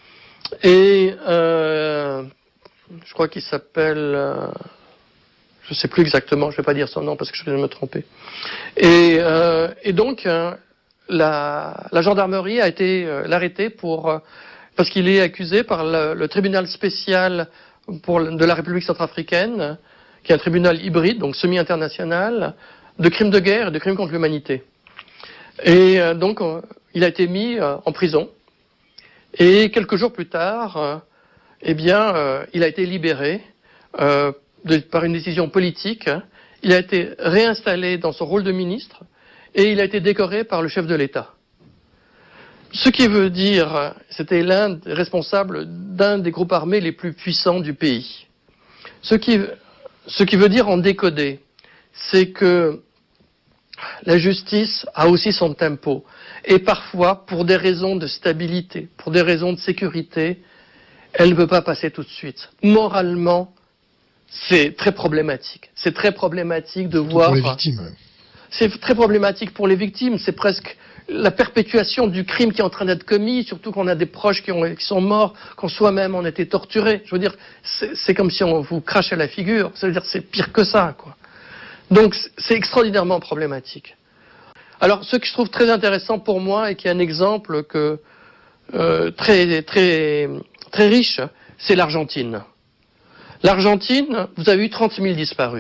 Et euh, je crois qu'il s'appelle... Euh, je ne sais plus exactement, je ne vais pas dire son nom parce que je vais me tromper. Et, euh, et donc, euh, la, la gendarmerie a été euh, l'arrêté pour... Euh, parce qu'il est accusé par le, le tribunal spécial pour, de la République centrafricaine, qui est un tribunal hybride, donc semi-international, de crimes de guerre et de crimes contre l'humanité. Et euh, donc, euh, il a été mis euh, en prison. Et quelques jours plus tard, euh, eh bien, euh, il a été libéré euh, de, par une décision politique. Il a été réinstallé dans son rôle de ministre et il a été décoré par le chef de l'État. Ce qui veut dire, c'était l'un des responsables d'un des groupes armés les plus puissants du pays. Ce qui, ce qui veut dire en décodé, c'est que la justice a aussi son tempo. Et parfois, pour des raisons de stabilité, pour des raisons de sécurité, elle ne peut pas passer tout de suite. Moralement, c'est très problématique. C'est très problématique de voir... Pour les victimes. C'est très problématique pour les victimes. C'est presque la perpétuation du crime qui est en train d'être commis, surtout qu'on a des proches qui, ont, qui sont morts, qu'on soi-même on a été torturés. Je veux dire, c'est, c'est comme si on vous crachait à la figure. Ça veut dire c'est pire que ça, quoi. Donc c'est extraordinairement problématique. Alors ce que je trouve très intéressant pour moi et qui est un exemple que, euh, très, très, très riche, c'est l'Argentine. L'Argentine, vous avez eu trente mille disparus.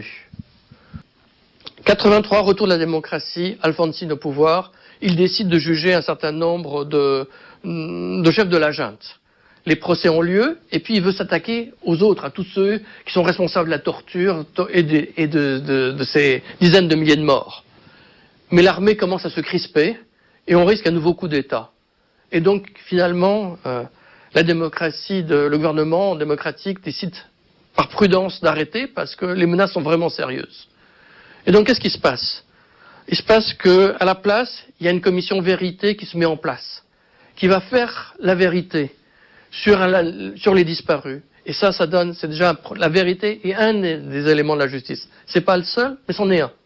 quatre-vingt-trois, retour de la démocratie, Alfonsine au pouvoir, il décide de juger un certain nombre de, de chefs de la junte. Les procès ont lieu, et puis il veut s'attaquer aux autres, à tous ceux qui sont responsables de la torture et de, et de, de, de ces dizaines de milliers de morts. Mais l'armée commence à se crisper, et on risque un nouveau coup d'État. Et donc, finalement, euh, la démocratie, de, le gouvernement démocratique décide par prudence d'arrêter, parce que les menaces sont vraiment sérieuses. Et donc, qu'est-ce qui se passe? Il se passe qu'à la place, il y a une commission vérité qui se met en place, qui va faire la vérité sur, un, sur les disparus. Et ça, ça donne, c'est déjà un, la vérité est un des éléments de la justice. C'est pas le seul, mais c'en est un.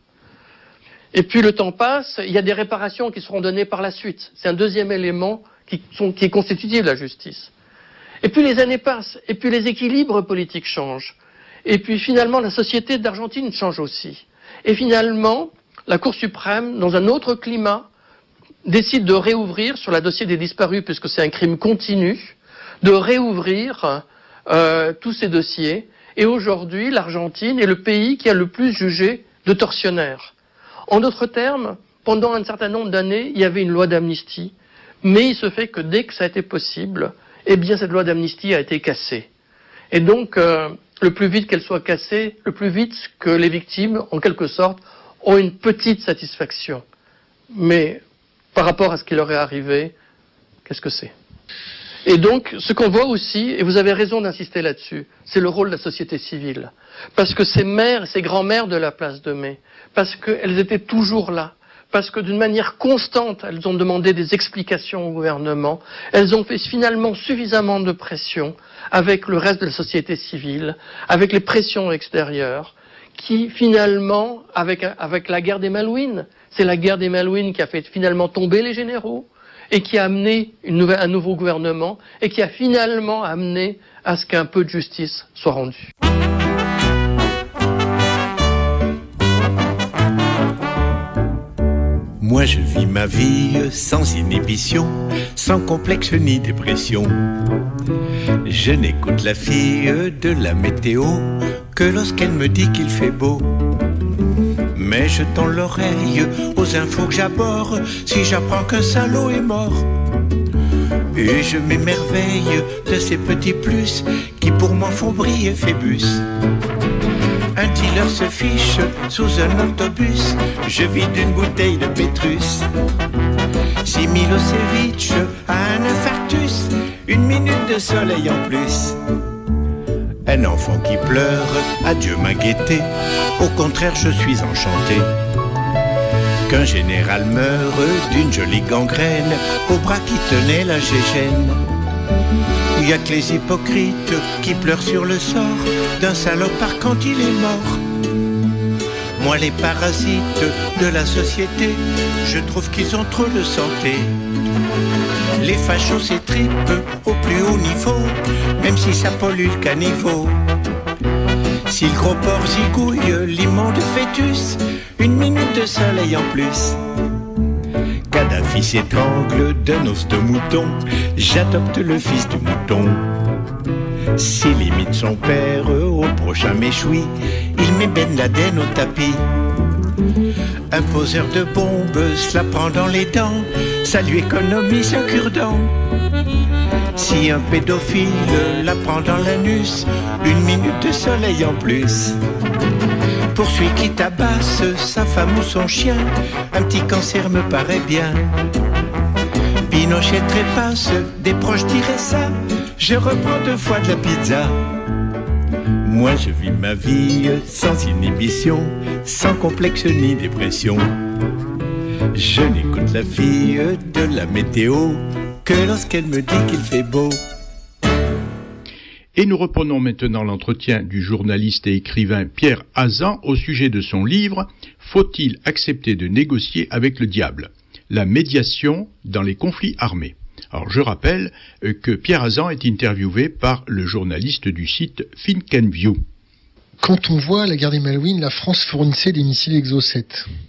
Et puis le temps passe, il y a des réparations qui seront données par la suite. C'est un deuxième élément qui, sont, qui est constitutif de la justice. Et puis les années passent, et puis les équilibres politiques changent. Et puis finalement, la société d'Argentine change aussi. Et finalement, la Cour suprême, dans un autre climat, décide de réouvrir sur le dossier des disparus, puisque c'est un crime continu, de réouvrir euh, tous ces dossiers. Et aujourd'hui, l'Argentine est le pays qui a le plus jugé de tortionnaires. En d'autres termes, pendant un certain nombre d'années, il y avait une loi d'amnistie, mais il se fait que dès que ça a été possible, eh bien cette loi d'amnistie a été cassée. Et donc, euh, le plus vite qu'elle soit cassée, le plus vite que les victimes, en quelque sorte, ont une petite satisfaction. Mais par rapport à ce qui leur est arrivé, qu'est-ce que c'est? Et donc, ce qu'on voit aussi, et vous avez raison d'insister là-dessus, c'est le rôle de la société civile. Parce que ces mères et ces grands-mères de la place de Mai, parce qu'elles étaient toujours là, parce que d'une manière constante, elles ont demandé des explications au gouvernement. Elles ont fait finalement suffisamment de pression avec le reste de la société civile, avec les pressions extérieures, qui finalement, avec, avec la guerre des Malouines, c'est la guerre des Malouines qui a fait finalement tomber les généraux et qui a amené une nouvelle, un nouveau gouvernement et qui a finalement amené à ce qu'un peu de justice soit rendue. Moi je vis ma vie sans inhibition, sans complexe ni dépression. Je n'écoute la fille de la météo que lorsqu'elle me dit qu'il fait beau. Mais je tends l'oreille aux infos que j'aborde si j'apprends qu'un salaud est mort. Et je m'émerveille de ces petits plus qui pour moi font briller Phébus. Un dealer se fiche sous un autobus, je vide une bouteille de Pétrus. Si Milosevic a un infarctus, une minute de soleil en plus. Un enfant qui pleure, adieu ma gaieté, au contraire je suis enchanté. Qu'un général meure d'une jolie gangrène, au bras qui tenait la gégène. Il y a que les hypocrites qui pleurent sur le sort d'un salopard quand il est mort. Moi les parasites de la société, je trouve qu'ils ont trop de santé. Les fachos s'étripent au plus haut niveau, même si ça pollue le caniveau. Si le gros porc zigouille l'immonde fœtus, une minute de soleil en plus. Kadhafi s'étrangle d'un os de mouton, j'adopte le fils du mouton. S'il imite son père au prochain méchoui, il met Ben Laden au tapis. Un poseur de bombes se la prend dans les dents, ça lui économise un cure-dent. Si un pédophile la prend dans l'anus, une minute de soleil en plus. Pour celui qui tabasse sa femme ou son chien, un petit cancer me paraît bien. Pinochet trépasse, des proches diraient ça, je reprends deux fois de la pizza. Moi je vis ma vie sans inhibition, sans complexe ni dépression. Je n'écoute la fille de la météo que lorsqu'elle me dit qu'il fait beau. Et nous reprenons maintenant l'entretien du journaliste et écrivain Pierre Hazan au sujet de son livre « Faut-il accepter de négocier avec le diable ? La médiation dans les conflits armés ». Alors je rappelle que Pierre Hazan est interviewé par le journaliste du site Think and View. Quand on voit la guerre des Malouines, la France fournissait des missiles Exocet.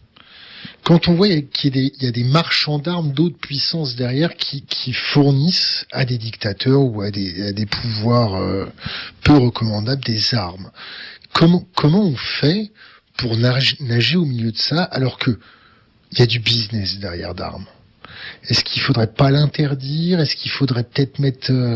Quand on voit qu'il y a des, il y a des marchands d'armes d'autres puissances derrière qui, qui fournissent à des dictateurs ou à des, à des pouvoirs euh, peu recommandables des armes, comment, comment on fait pour nager, nager au milieu de ça alors que il y a du business derrière d'armes? Est-ce qu'il faudrait pas l'interdire? Est-ce qu'il faudrait peut-être mettre... Euh,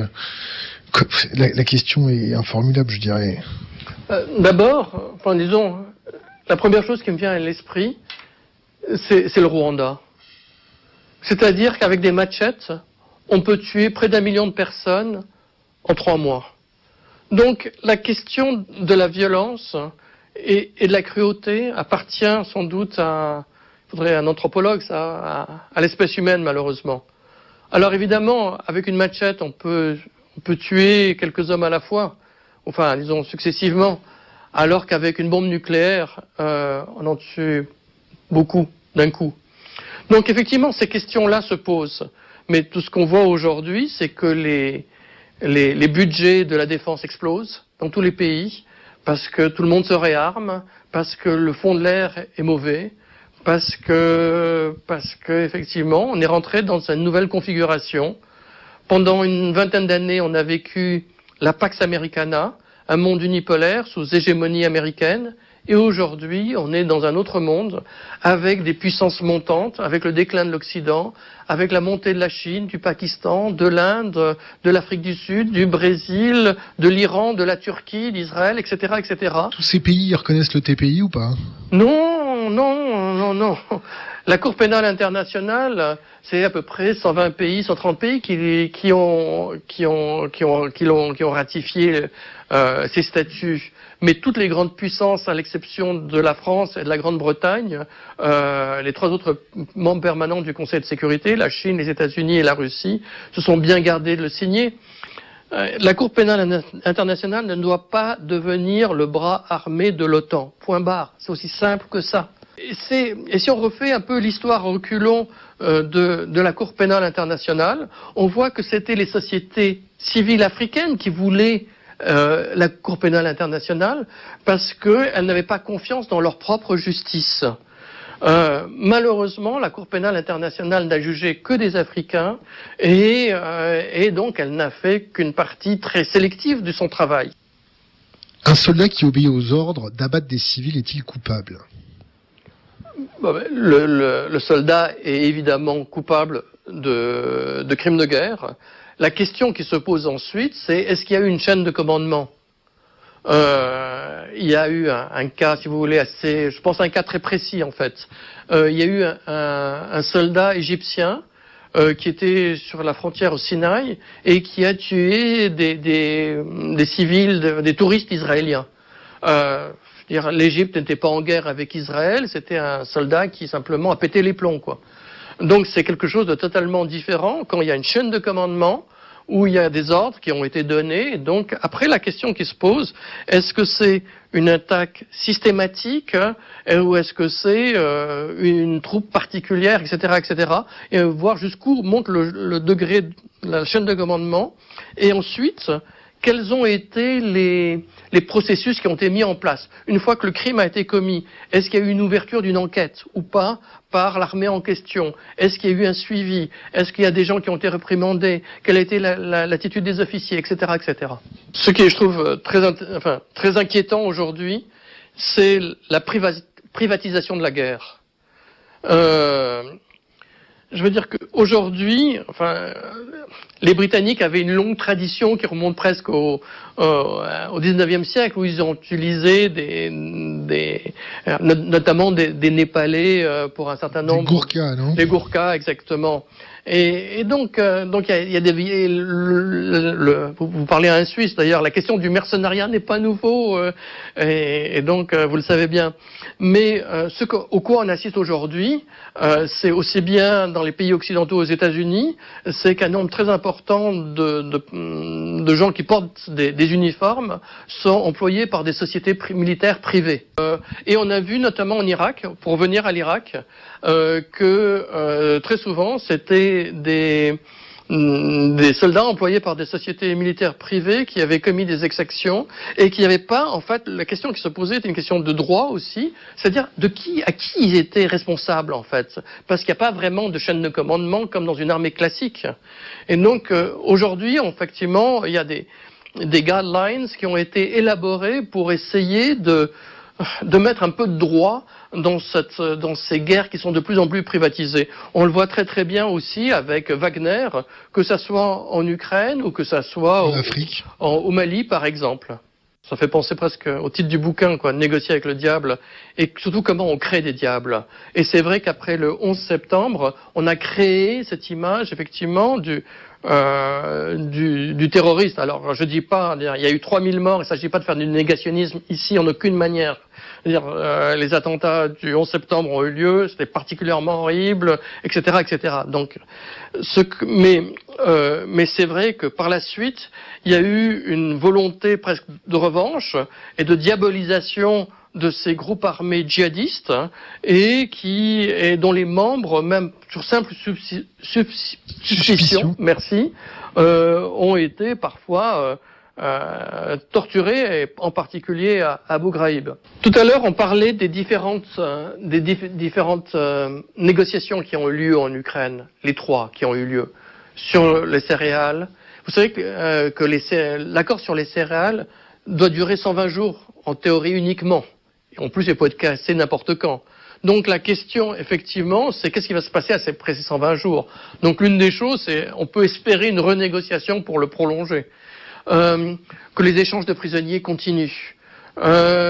la, la question est informulable, je dirais. Euh, d'abord, enfin, disons, la première chose qui me vient à l'esprit, c'est, c'est le Rwanda. C'est-à-dire qu'avec des machettes, on peut tuer près d'un million de personnes en trois mois. Donc la question de la violence et, et de la cruauté appartient sans doute à... Il faudrait un anthropologue, ça, à, à l'espèce humaine, malheureusement. Alors évidemment, avec une machette, on peut, on peut tuer quelques hommes à la fois, enfin, disons, successivement, alors qu'avec une bombe nucléaire, euh, on en tue beaucoup d'un coup. Donc effectivement, ces questions-là se posent. Mais tout ce qu'on voit aujourd'hui, c'est que les, les, les budgets de la défense explosent dans tous les pays, parce que tout le monde se réarme, parce que le fond de l'air est mauvais, parce que, parce que effectivement, on est rentré dans une nouvelle configuration. Pendant une vingtaine d'années, on a vécu la Pax Americana, un monde unipolaire sous hégémonie américaine. Et aujourd'hui, on est dans un autre monde, avec des puissances montantes, avec le déclin de l'Occident, avec la montée de la Chine, du Pakistan, de l'Inde, de l'Afrique du Sud, du Brésil, de l'Iran, de la Turquie, d'Israël, et cetera, et cetera. Tous ces pays, ils reconnaissent le T P I ou pas? Non, non, non, non, non. La Cour pénale internationale, c'est à peu près cent vingt pays, cent trente pays qui, qui ont, qui ont, qui ont, qui l'ont, qui ont ratifié euh, ces statuts. Mais toutes les grandes puissances, à l'exception de la France et de la Grande-Bretagne, euh, les trois autres membres permanents du Conseil de sécurité, la Chine, les États-Unis et la Russie, se sont bien gardés de le signer. Euh, la Cour pénale internationale ne doit pas devenir le bras armé de l'OTAN. Point barre. C'est aussi simple que ça. Et, c'est, et si on refait un peu l'histoire en reculons euh, de, de la Cour pénale internationale, on voit que c'était les sociétés civiles africaines qui voulaient euh, la Cour pénale internationale parce qu'elles n'avaient pas confiance dans leur propre justice. Euh, malheureusement, la Cour pénale internationale n'a jugé que des Africains et, euh, et donc elle n'a fait qu'une partie très sélective de son travail. Un soldat qui obéit aux ordres d'abattre des civils est-il coupable ? Le, le, le soldat est évidemment coupable de, de crimes de guerre. La question qui se pose ensuite, c'est est-ce qu'il y a eu une chaîne de commandement ? euh, Il y a eu un, un cas, si vous voulez, assez, je pense à un cas très précis en fait. Euh, il y a eu un, un, un soldat égyptien euh, qui était sur la frontière au Sinaï et qui a tué des, des, des civils, des, des touristes israéliens. Euh, L'Égypte n'était pas en guerre avec Israël, c'était un soldat qui simplement a pété les plombs, quoi. Donc c'est quelque chose de totalement différent quand il y a une chaîne de commandement où il y a des ordres qui ont été donnés. Donc après la question qui se pose, est-ce que c'est une attaque systématique hein, ou est-ce que c'est euh, une troupe particulière, et cetera, et cetera. Et voir jusqu'où monte le, le degré de la chaîne de commandement. Et ensuite, quels ont été les, les processus qui ont été mis en place. Une fois que le crime a été commis, est-ce qu'il y a eu une ouverture d'une enquête ou pas par l'armée en question? Est-ce qu'il y a eu un suivi? Est-ce qu'il y a des gens qui ont été réprimandés? Quelle a été la, la, l'attitude des officiers, et cetera, et cetera. Ce qui est, je trouve, très, enfin, très inquiétant aujourd'hui, c'est la priva- privatisation de la guerre. Euh, Je veux dire qu'aujourd'hui, enfin, les Britanniques avaient une longue tradition qui remonte presque au, au, au dix-neuvième siècle, où ils ont utilisé des, des notamment des, des Népalais pour un certain nombre. Des Gourkhas, non ? Des Gourkhas, exactement. Et, et donc, euh, donc il y a, y a des. Le, le, le, vous, vous parlez à un Suisse d'ailleurs. La question du mercenariat n'est pas nouveau, euh, et, et donc euh, vous le savez bien. Mais euh, ce qu'au, au quoi on assiste aujourd'hui, euh, c'est aussi bien dans les pays occidentaux aux États-Unis, c'est qu'un nombre très important de, de, de gens qui portent des, des uniformes sont employés par des sociétés pri- militaires privées. Euh, et on a vu notamment en Irak, pour revenir à l'Irak, euh, que euh, très souvent c'était des des soldats employés par des sociétés militaires privées qui avaient commis des exactions et qui n'avaient pas, en fait, la question qui se posait était une question de droit aussi, c'est-à-dire de qui, à qui ils étaient responsables, en fait, parce qu'il n'y a pas vraiment de chaîne de commandement comme dans une armée classique. Et donc, euh, aujourd'hui, effectivement, il y a des, des guidelines qui ont été élaborés pour essayer de de mettre un peu de droit dans, cette, dans ces guerres qui sont de plus en plus privatisées. On le voit très très bien aussi avec Wagner, que ça soit en Ukraine ou que ça soit en au, Afrique. En, au Mali par exemple. Ça fait penser presque au titre du bouquin, quoi, négocier avec le diable, et surtout comment on crée des diables. Et c'est vrai qu'après le onze septembre, on a créé cette image effectivement du Euh, du, du terroriste. Alors, je dis pas, il y a eu trois mille morts, il ne s'agit pas de faire du négationnisme ici en aucune manière. C'est-à-dire, euh, les attentats du onze septembre ont eu lieu, c'était particulièrement horrible, et cetera, et cetera. Donc, ce que, mais, euh, mais c'est vrai que par la suite, il y a eu une volonté presque de revanche et de diabolisation de ces groupes armés djihadistes hein, et qui et dont les membres, même sur simple subsi, subsi, suspicion, merci, euh, ont été parfois euh, euh, torturés, et en particulier à Abu Ghraib. Tout à l'heure, on parlait des différentes euh, des dif- différentes euh, négociations qui ont eu lieu en Ukraine, les trois qui ont eu lieu sur les céréales. Vous savez que, euh, que les, l'accord sur les céréales doit durer cent vingt jours en théorie uniquement. En plus, il peut être cassé n'importe quand. Donc la question, effectivement, c'est qu'est-ce qui va se passer à ces précis cent vingt jours. Donc l'une des choses, c'est on peut espérer une renégociation pour le prolonger. Euh, que les échanges de prisonniers continuent. Euh,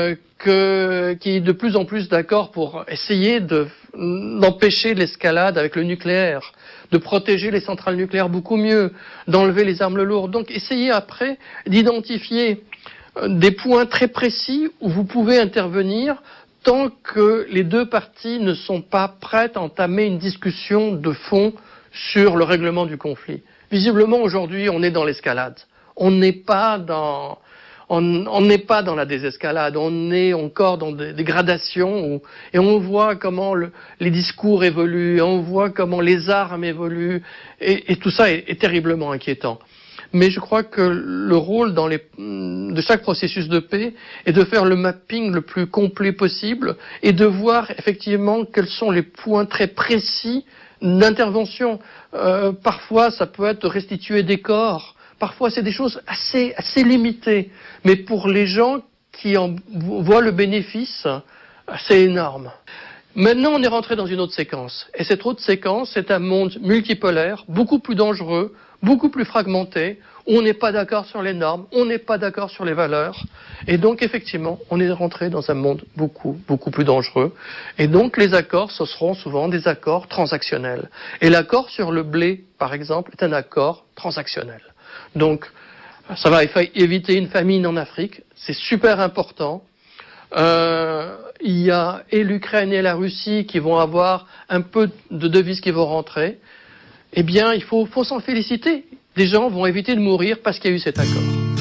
que, qui est de plus en plus d'accord pour essayer de, d'empêcher l'escalade avec le nucléaire, de protéger les centrales nucléaires beaucoup mieux, d'enlever les armes lourdes. Donc essayez après d'identifier des points très précis où vous pouvez intervenir tant que les deux parties ne sont pas prêtes à entamer une discussion de fond sur le règlement du conflit. Visiblement, aujourd'hui, on est dans l'escalade. On n'est pas dans, on, on n'est pas dans la désescalade. On est encore dans des, des gradations où, et on voit comment le, les discours évoluent, on voit comment les armes évoluent, et, et tout ça est, est terriblement inquiétant. Mais je crois que le rôle dans les, de chaque processus de paix est de faire le mapping le plus complet possible et de voir effectivement quels sont les points très précis d'intervention. Euh, parfois, ça peut être restituer des corps. Parfois, c'est des choses assez, assez limitées. Mais pour les gens qui en voient le bénéfice, c'est énorme. Maintenant, on est rentré dans une autre séquence. Et cette autre séquence, c'est un monde multipolaire, beaucoup plus dangereux, beaucoup plus fragmenté, où on n'est pas d'accord sur les normes, on n'est pas d'accord sur les valeurs. Et donc, effectivement, on est rentré dans un monde beaucoup, beaucoup plus dangereux. Et donc, les accords, ce seront souvent des accords transactionnels. Et l'accord sur le blé, par exemple, est un accord transactionnel. Donc, ça va éviter une famine en Afrique, c'est super important. Euh, il y a et l'Ukraine et la Russie qui vont avoir un peu de devises qui vont rentrer. Eh bien, il faut, faut s'en féliciter. Des gens vont éviter de mourir parce qu'il y a eu cet accord.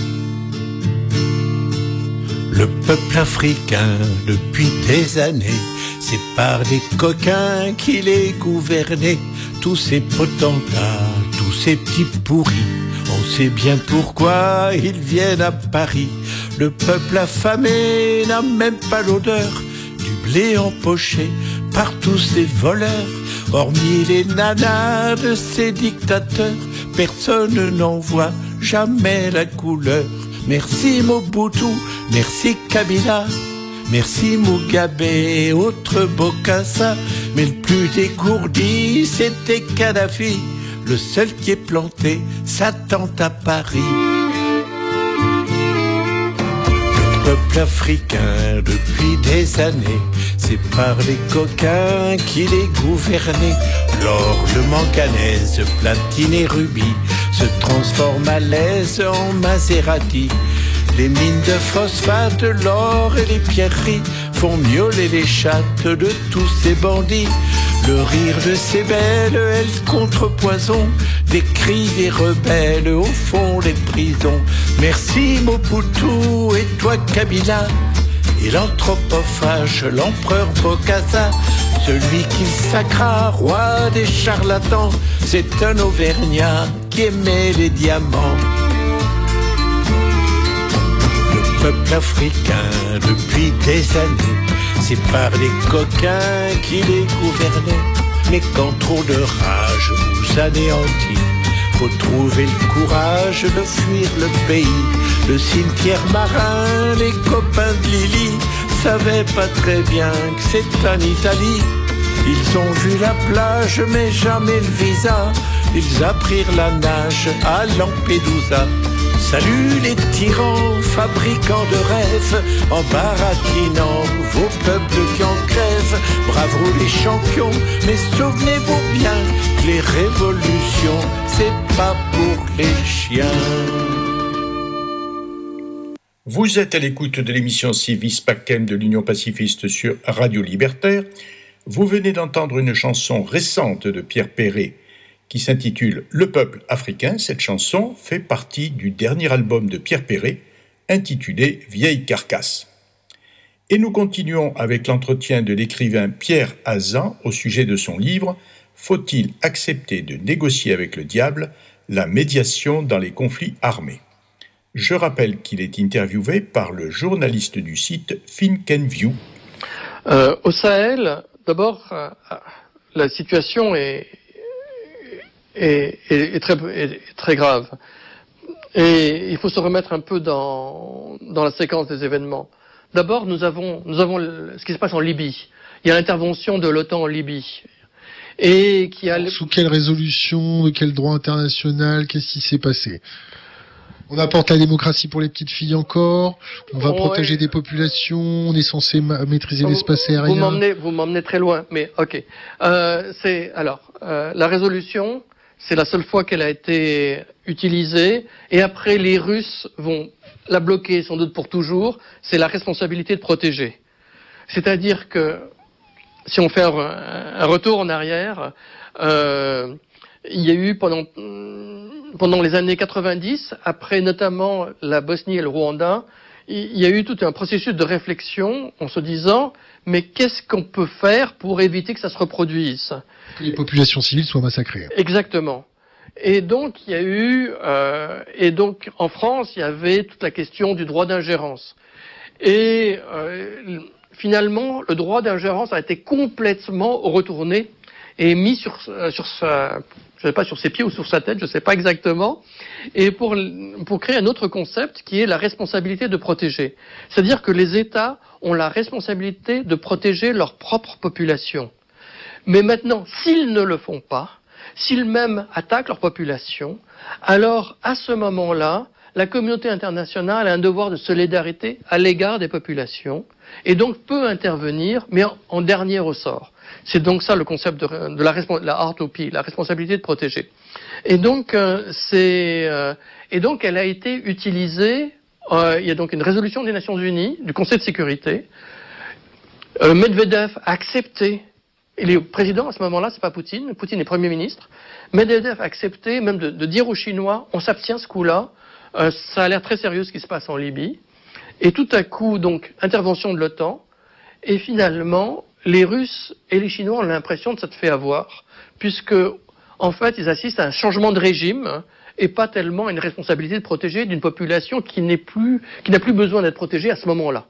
Le peuple africain, depuis des années, c'est par des coquins qu'il est gouverné. Tous ces potentats, tous ces petits pourris, on sait bien pourquoi ils viennent à Paris. Le peuple affamé n'a même pas l'odeur du blé empoché par tous ces voleurs. Hormis les nanas de ces dictateurs, personne n'en voit jamais la couleur. Merci Mobutu, merci Kabila, merci Mugabe et autres Bokassa. Mais le plus dégourdi, c'était Kadhafi, le seul qui est planté sa tente à Paris. Le peuple africain, depuis des années, c'est par les coquins qu'il est gouverné. L'or, le manganèse, platine et rubis se transforment à l'aise en Maserati. Les mines de phosphate, l'or et les pierreries font miauler les chattes de tous ces bandits. Le rire de ces belles ailes contre-poison, des cris des rebelles au fond des prisons. Merci Mobutu et toi Kabila, et l'anthropophage, l'empereur Bokassa, celui qui sacra roi des charlatans, c'est un Auvergnat qui aimait les diamants. Le peuple africain, depuis des années, c'est par les coquins qu'il est gouverné. Mais quand trop de rage vous anéantit, faut trouver le courage de fuir le pays. Le cimetière marin, les copains de Lily savaient pas très bien que c'est en Italie. Ils ont vu la plage mais jamais le visa. Ils apprirent la nage à Lampedusa. Salut les tyrans, fabricants de rêves, en baratinant vos peuples qui en crèvent. Bravo les champions, mais souvenez-vous bien que les révolutions, c'est pas pour les chiens. Vous êtes à l'écoute de l'émission Civis Pacem de l'Union pacifiste sur Radio Libertaire. Vous venez d'entendre une chanson récente de Pierre Perret qui s'intitule « Le peuple africain ». Cette chanson fait partie du dernier album de Pierre Perret, intitulé « Vieille carcasse ». Et nous continuons avec l'entretien de l'écrivain Pierre Azan au sujet de son livre « Faut-il accepter de négocier avec le diable ? La médiation dans les conflits armés ». Je rappelle qu'il est interviewé par le journaliste du site Finkenview. Euh, au Sahel, d'abord, euh, la situation est... est, est, est, très, est très grave. Et il faut se remettre un peu dans, dans la séquence des événements. D'abord, nous avons, nous avons le, ce qui se passe en Libye. Il y a l'intervention de l'OTAN en Libye. Et qui a... Sous quelle résolution, de quel droit international, qu'est-ce qui s'est passé ? On apporte la démocratie pour les petites filles encore. On va Ouais. protéger des populations. On est censé ma- maîtriser Vous- l'espace aérien. Vous m'emmenez, vous m'emmenez très loin, mais ok. Euh, c'est alors euh, la résolution, c'est la seule fois qu'elle a été utilisée, et après les Russes vont la bloquer sans doute pour toujours. C'est la responsabilité de protéger. C'est-à-dire que si on fait un, un retour en arrière, euh, il y a eu pendant pendant les années quatre-vingt-dix, après notamment la Bosnie et le Rwanda, il y a eu tout un processus de réflexion en se disant mais qu'est-ce qu'on peut faire pour éviter que ça se reproduise ? Que les populations civiles soient massacrées. Exactement. Et donc il y a eu euh, et donc en France il y avait toute la question du droit d'ingérence. Et euh, finalement le droit d'ingérence a été complètement retourné et mis sur euh, sur sa je sais pas sur ses pieds ou sur sa tête, je sais pas exactement, et pour pour créer un autre concept qui est la responsabilité de protéger. C'est-à-dire que les États ont la responsabilité de protéger leur propre population. Mais maintenant, s'ils ne le font pas, s'ils même attaquent leur population, alors à ce moment-là, la communauté internationale a un devoir de solidarité à l'égard des populations et donc peut intervenir, mais en, en dernier ressort. C'est donc ça le concept de, de la, la R deux P, la responsabilité de protéger. Et donc, euh, c'est, euh, et donc elle a été utilisée, euh, il y a donc une résolution des Nations Unies, du Conseil de sécurité. Euh, Medvedev a accepté. Il est président à ce moment-là, c'est pas Poutine. Poutine est Premier ministre. Medvedev a accepté même de, de dire aux Chinois, on s'abstient ce coup-là. Euh, ça a l'air très sérieux ce qui se passe en Libye. Et tout à coup, donc, intervention de l'OTAN. Et finalement, les Russes et les Chinois ont l'impression de s'être fait avoir, puisque, en fait, ils assistent à un changement de régime et pas tellement à une responsabilité de protéger d'une population qui n'est plus, qui n'a plus besoin d'être protégée à ce moment-là.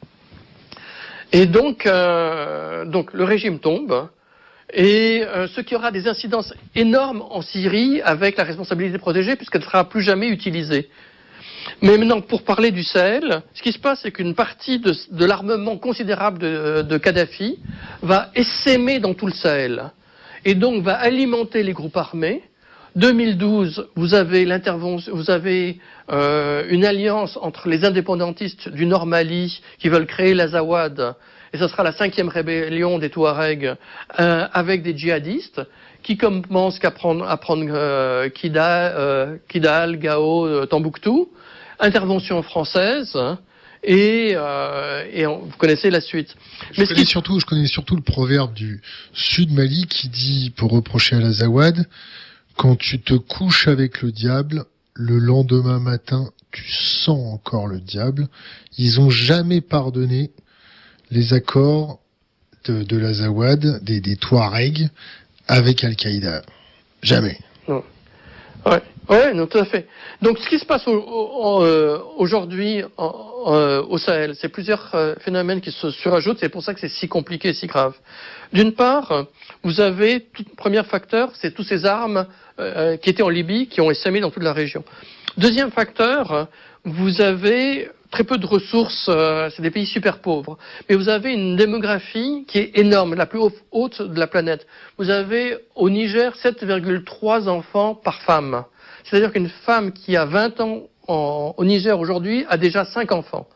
Et donc, euh, donc le régime tombe, et euh, ce qui aura des incidences énormes en Syrie avec la responsabilité de protéger, puisqu'elle ne sera plus jamais utilisée. Mais maintenant, pour parler du Sahel, ce qui se passe, c'est qu'une partie de, de l'armement considérable de, de Kadhafi va essaimer dans tout le Sahel, et donc va alimenter les groupes armés. deux mille douze, vous avez l'intervention, vous avez euh, une alliance entre les indépendantistes du Nord Mali qui veulent créer l'Azawad, et ce sera la cinquième rébellion des Touaregs, euh, avec des djihadistes qui commencent qu'à prendre, à prendre euh, Kidal, euh, Kidal, Gao, euh, Tombouctou. Intervention française. Et, euh, et on, vous connaissez la suite. Je, Mais connais qui... surtout, je connais surtout le proverbe du sud Mali qui dit, pour reprocher à l'Azawad, quand tu te couches avec le diable, le lendemain matin, tu sens encore le diable. Ils ont jamais pardonné les accords de, de l'Azawad, des, des Touaregs, avec Al-Qaïda. Jamais. Non. Ouais. Ouais, non, tout à fait. Donc, ce qui se passe au, au, euh, aujourd'hui en, euh, au Sahel, c'est plusieurs euh, phénomènes qui se surajoutent. C'est pour ça que c'est si compliqué et si grave. D'une part, vous avez, tout premier facteur, c'est toutes ces armes euh, qui étaient en Libye, qui ont essaimé dans toute la région. Deuxième facteur, vous avez très peu de ressources, euh, c'est des pays super pauvres, mais vous avez une démographie qui est énorme, la plus haute de la planète. Vous avez au Niger sept virgule trois enfants par femme. C'est-à-dire qu'une femme qui a vingt ans en, au Niger aujourd'hui a déjà cinq enfants.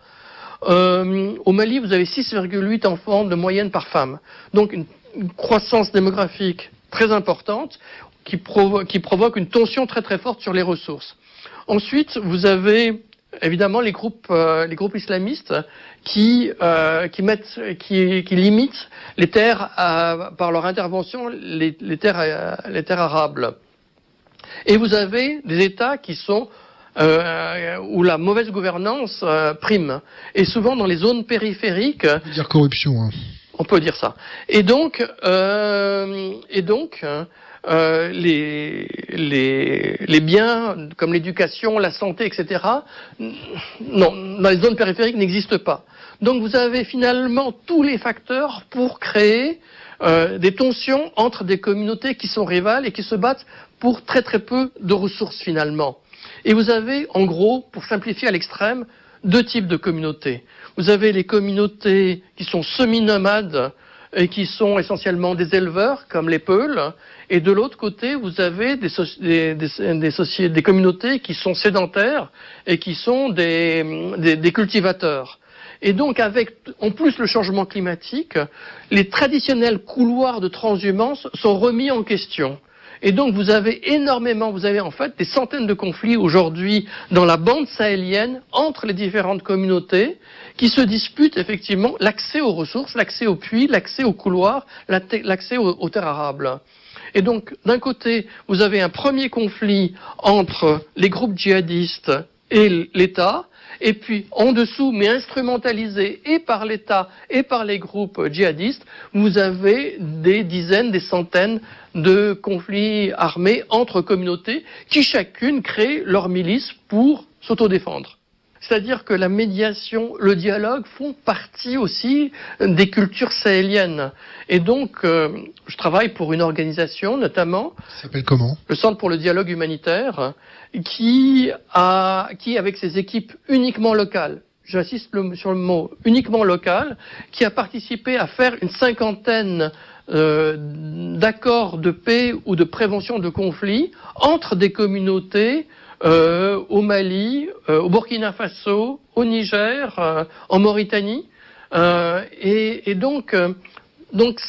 Euh, au Mali, vous avez six virgule huit enfants de moyenne par femme. Donc une, une croissance démographique très importante qui, provo- qui provoque une tension très très forte sur les ressources. Ensuite, vous avez évidemment les groupes, euh, les groupes islamistes qui, euh, qui, mettent, qui, qui limitent les terres à, par leur intervention, les, les, terres, les terres arables. Et vous avez des États qui sont euh, où la mauvaise gouvernance euh, prime. Et souvent dans les zones périphériques. On peut dire corruption. Hein. On peut dire ça. Et donc, euh, et donc, euh, les les les biens comme l'éducation, la santé, et cetera. Non, dans les zones périphériques n'existent pas. Donc vous avez finalement tous les facteurs pour créer euh, des tensions entre des communautés qui sont rivales et qui se battent pour très très peu de ressources finalement. Et vous avez, en gros, pour simplifier à l'extrême, deux types de communautés. Vous avez les communautés qui sont semi-nomades et qui sont essentiellement des éleveurs, comme les Peuls. Et de l'autre côté, vous avez des, so- des, des, des, sociétés, des communautés qui sont sédentaires et qui sont des, des, des cultivateurs. Et donc, avec en plus le changement climatique, les traditionnels couloirs de transhumance sont remis en question. Et donc, vous avez énormément, vous avez en fait des centaines de conflits aujourd'hui dans la bande sahélienne entre les différentes communautés qui se disputent effectivement l'accès aux ressources, l'accès aux puits, l'accès aux couloirs, l'accès aux, aux terres arables. Et donc, d'un côté, vous avez un premier conflit entre les groupes djihadistes et l'État, et puis en dessous, mais instrumentalisé et par l'État et par les groupes djihadistes, vous avez des dizaines, des centaines de conflits armés entre communautés qui chacune crée leur milice pour s'autodéfendre. C'est-à-dire que la médiation, le dialogue font partie aussi des cultures sahéliennes. Et donc, euh, je travaille pour une organisation, notamment... Ça s'appelle comment ? Le Centre pour le dialogue humanitaire, qui, a, qui avec ses équipes uniquement locales, j'insiste le, sur le mot uniquement local, qui a participé à faire une cinquantaine euh, d'accords de paix ou de prévention de conflits entre des communautés Euh, au Mali, euh, au Burkina Faso, au Niger, euh, en Mauritanie. Euh, et, et donc, euh, donc,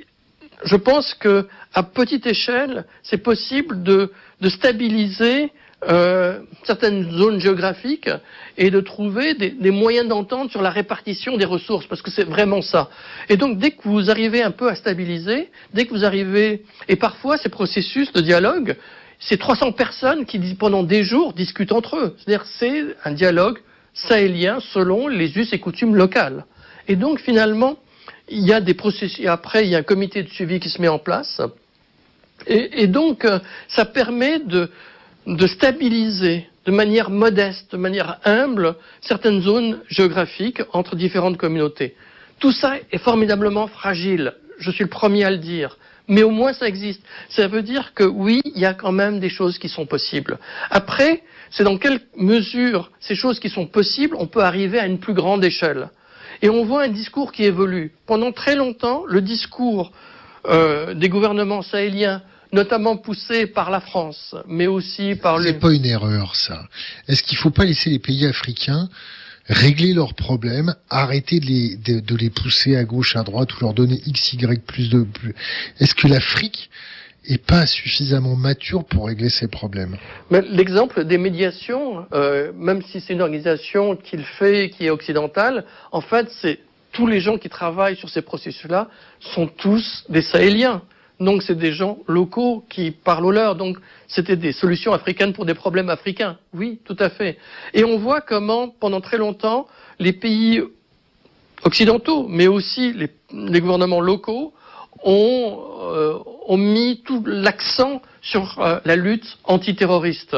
je pense que à petite échelle, c'est possible de, de stabiliser euh, certaines zones géographiques et de trouver des, des moyens d'entente sur la répartition des ressources, parce que c'est vraiment ça. Et donc, dès que vous arrivez un peu à stabiliser, dès que vous arrivez, et parfois ces processus de dialogue, c'est trois cents personnes qui, pendant des jours, discutent entre eux. C'est-à-dire, c'est un dialogue sahélien selon les us et coutumes locales. Et donc, finalement, il y a des processus. Après, il y a un comité de suivi qui se met en place. Et, et donc, ça permet de, de stabiliser de manière modeste, de manière humble, certaines zones géographiques entre différentes communautés. Tout ça est formidablement fragile. Je suis le premier à le dire. Mais au moins ça existe. Ça veut dire que oui, il y a quand même des choses qui sont possibles. Après, c'est dans quelle mesure ces choses qui sont possibles, on peut arriver à une plus grande échelle. Et on voit un discours qui évolue. Pendant très longtemps, le discours euh, des gouvernements sahéliens, notamment poussé par la France, mais aussi par le... C'est pas une erreur, ça. Est-ce qu'il faut pas laisser les pays africains régler leurs problèmes, arrêter de les, de, de les pousser à gauche, à droite, ou leur donner X, Y plus de... Plus... Est-ce que l'Afrique est pas suffisamment mature pour régler ces problèmes ? Mais l'exemple des médiations, euh, même si c'est une organisation qui le fait, qui est occidentale, en fait, c'est tous les gens qui travaillent sur ces processus-là sont tous des Sahéliens. Donc, c'est des gens locaux qui parlent au leur. Donc, c'était des solutions africaines pour des problèmes africains. Oui, tout à fait. Et on voit comment, pendant très longtemps, les pays occidentaux, mais aussi les, les gouvernements locaux, ont, euh, ont mis tout l'accent sur euh, la lutte antiterroriste.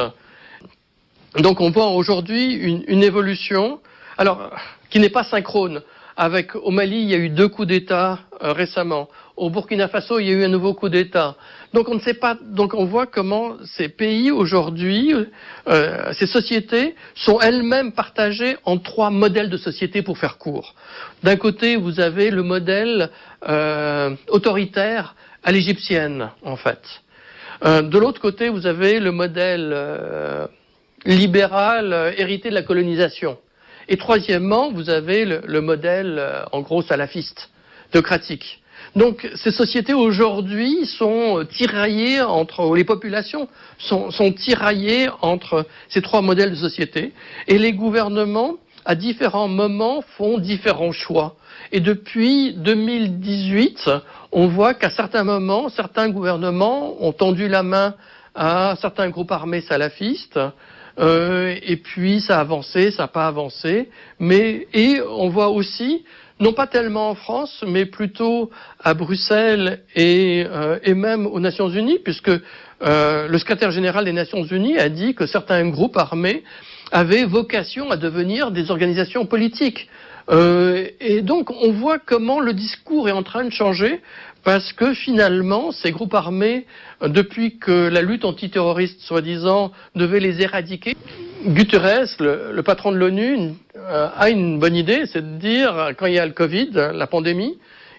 Donc, on voit aujourd'hui une, une évolution, alors, qui n'est pas synchrone. Avec, au Mali, il y a eu deux coups d'État euh, récemment. Au Burkina Faso, il y a eu un nouveau coup d'État. Donc on ne sait pas. Donc on voit comment ces pays aujourd'hui, euh, ces sociétés, sont elles-mêmes partagées en trois modèles de société pour faire court. D'un côté, vous avez le modèle euh, autoritaire à l'égyptienne, en fait. Euh, de l'autre côté, vous avez le modèle euh, libéral euh, hérité de la colonisation. Et troisièmement, vous avez le, le modèle, euh, en gros, salafiste, théocratique. Donc, ces sociétés aujourd'hui sont tiraillées entre, les populations sont, sont tiraillées entre ces trois modèles de société. Et les gouvernements, à différents moments, font différents choix. Et depuis deux mille dix-huit, on voit qu'à certains moments, certains gouvernements ont tendu la main à certains groupes armés salafistes. Euh, et puis ça a avancé, ça n'a pas avancé, mais et on voit aussi, non pas tellement en France, mais plutôt à Bruxelles et, euh, et même aux Nations Unies, puisque euh, le secrétaire général des Nations Unies a dit que certains groupes armés avaient vocation à devenir des organisations politiques. Euh, et donc on voit comment le discours est en train de changer, parce que finalement, ces groupes armés, depuis que la lutte antiterroriste, soi-disant, devait les éradiquer, Guterres, le, le patron de l'ONU, euh, a une bonne idée, c'est de dire, quand il y a le Covid, la pandémie,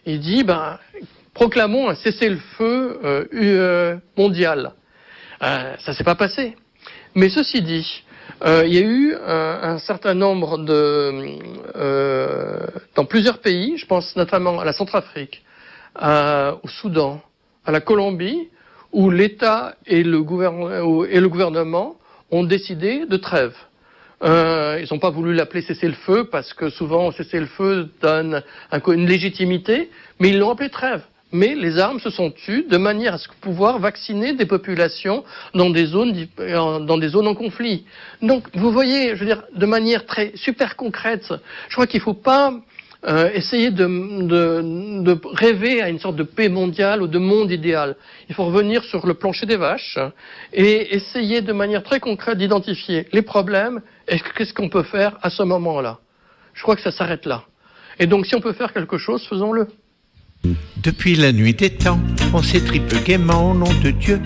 Il dit, ben, proclamons un cessez-le-feu euh, euh, mondial. Euh, ça s'est pas passé. Mais ceci dit, euh, il y a eu un, un certain nombre de, euh, dans plusieurs pays, je pense notamment à la Centrafrique, à, au Soudan, à la Colombie, où l'État et le, gouverne, et le gouvernement ont décidé de trêve. Euh, ils n'ont pas voulu l'appeler cessez-le-feu parce que souvent cessez-le-feu donne un, une légitimité, mais ils l'ont appelé trêve. Mais les armes se sont tues de manière à ce pouvoir vacciner des populations dans des zones, dans des zones en conflit. Donc, vous voyez, je veux dire, de manière très super concrète, je crois qu'il ne faut pas euh, essayer de, de, de rêver à une sorte de paix mondiale ou de monde idéal. Il faut revenir sur le plancher des vaches et essayer de manière très concrète d'identifier les problèmes et qu'est-ce qu'on peut faire à ce moment-là. Je crois que ça s'arrête là. Et donc, si on peut faire quelque chose, faisons-le. Depuis la nuit des temps, on s'étripe gaiement au nom de Dieu.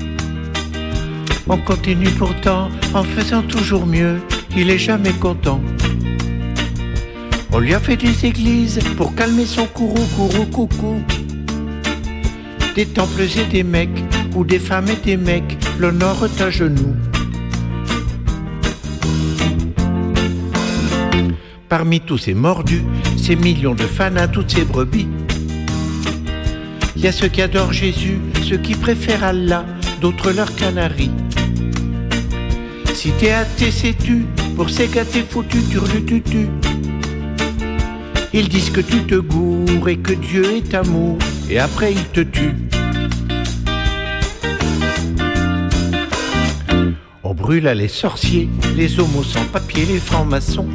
On continue pourtant en faisant toujours mieux, il est jamais content. On lui a fait des églises pour calmer son courroux, courroux, coucou. Des temples et des mecs, où des femmes et des mecs l'honorent à genoux. Parmi tous ces mordus, ces millions de fanas, toutes ces brebis, il y a ceux qui adorent Jésus, ceux qui préfèrent Allah, d'autres leurs canaris. Si t'es athée, sais-tu, pour ces gars t'es foutu, turlututu. Ils disent que tu te gourres et que Dieu est amour, et après ils te tuent. On brûle à les sorciers, les homos sans papier, les francs-maçons.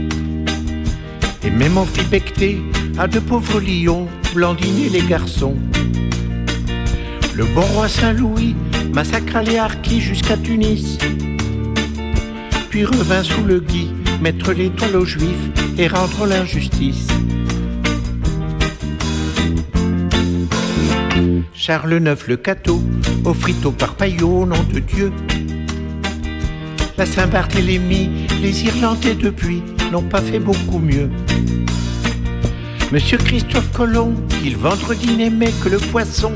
Et même on fit becter à de pauvres lions, blandiner les garçons. Le bon roi Saint-Louis massacra les harkis jusqu'à Tunis, puis revint sous le gui, mettre l'étoile aux juifs et rendre l'injustice. Charles neuf le cateau offrit au parpaillot au nom de Dieu. La Saint-Barthélemy, les Irlandais depuis n'ont pas fait beaucoup mieux. Monsieur Christophe Colomb, qui le vendredi n'aimait que le poisson,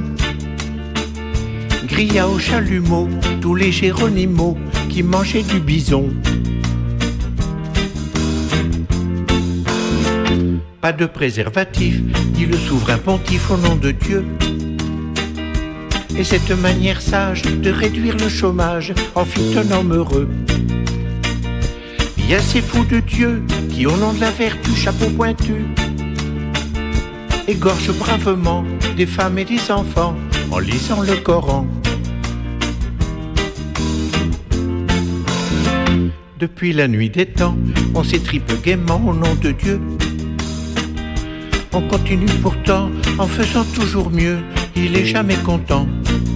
grilla au chalumeau tous les Géronimaux qui mangeaient du bison. Pas de préservatif, dit le souverain pontife au nom de Dieu. Et cette manière sage de réduire le chômage en fit un homme heureux. Il y a ces fous de Dieu qui, au nom de la vertu, chapeau pointu, égorgent bravement des femmes et des enfants en lisant le Coran. Depuis la nuit des temps, on s'étripe gaiement au nom de Dieu. On continue pourtant en faisant toujours mieux, il est jamais content.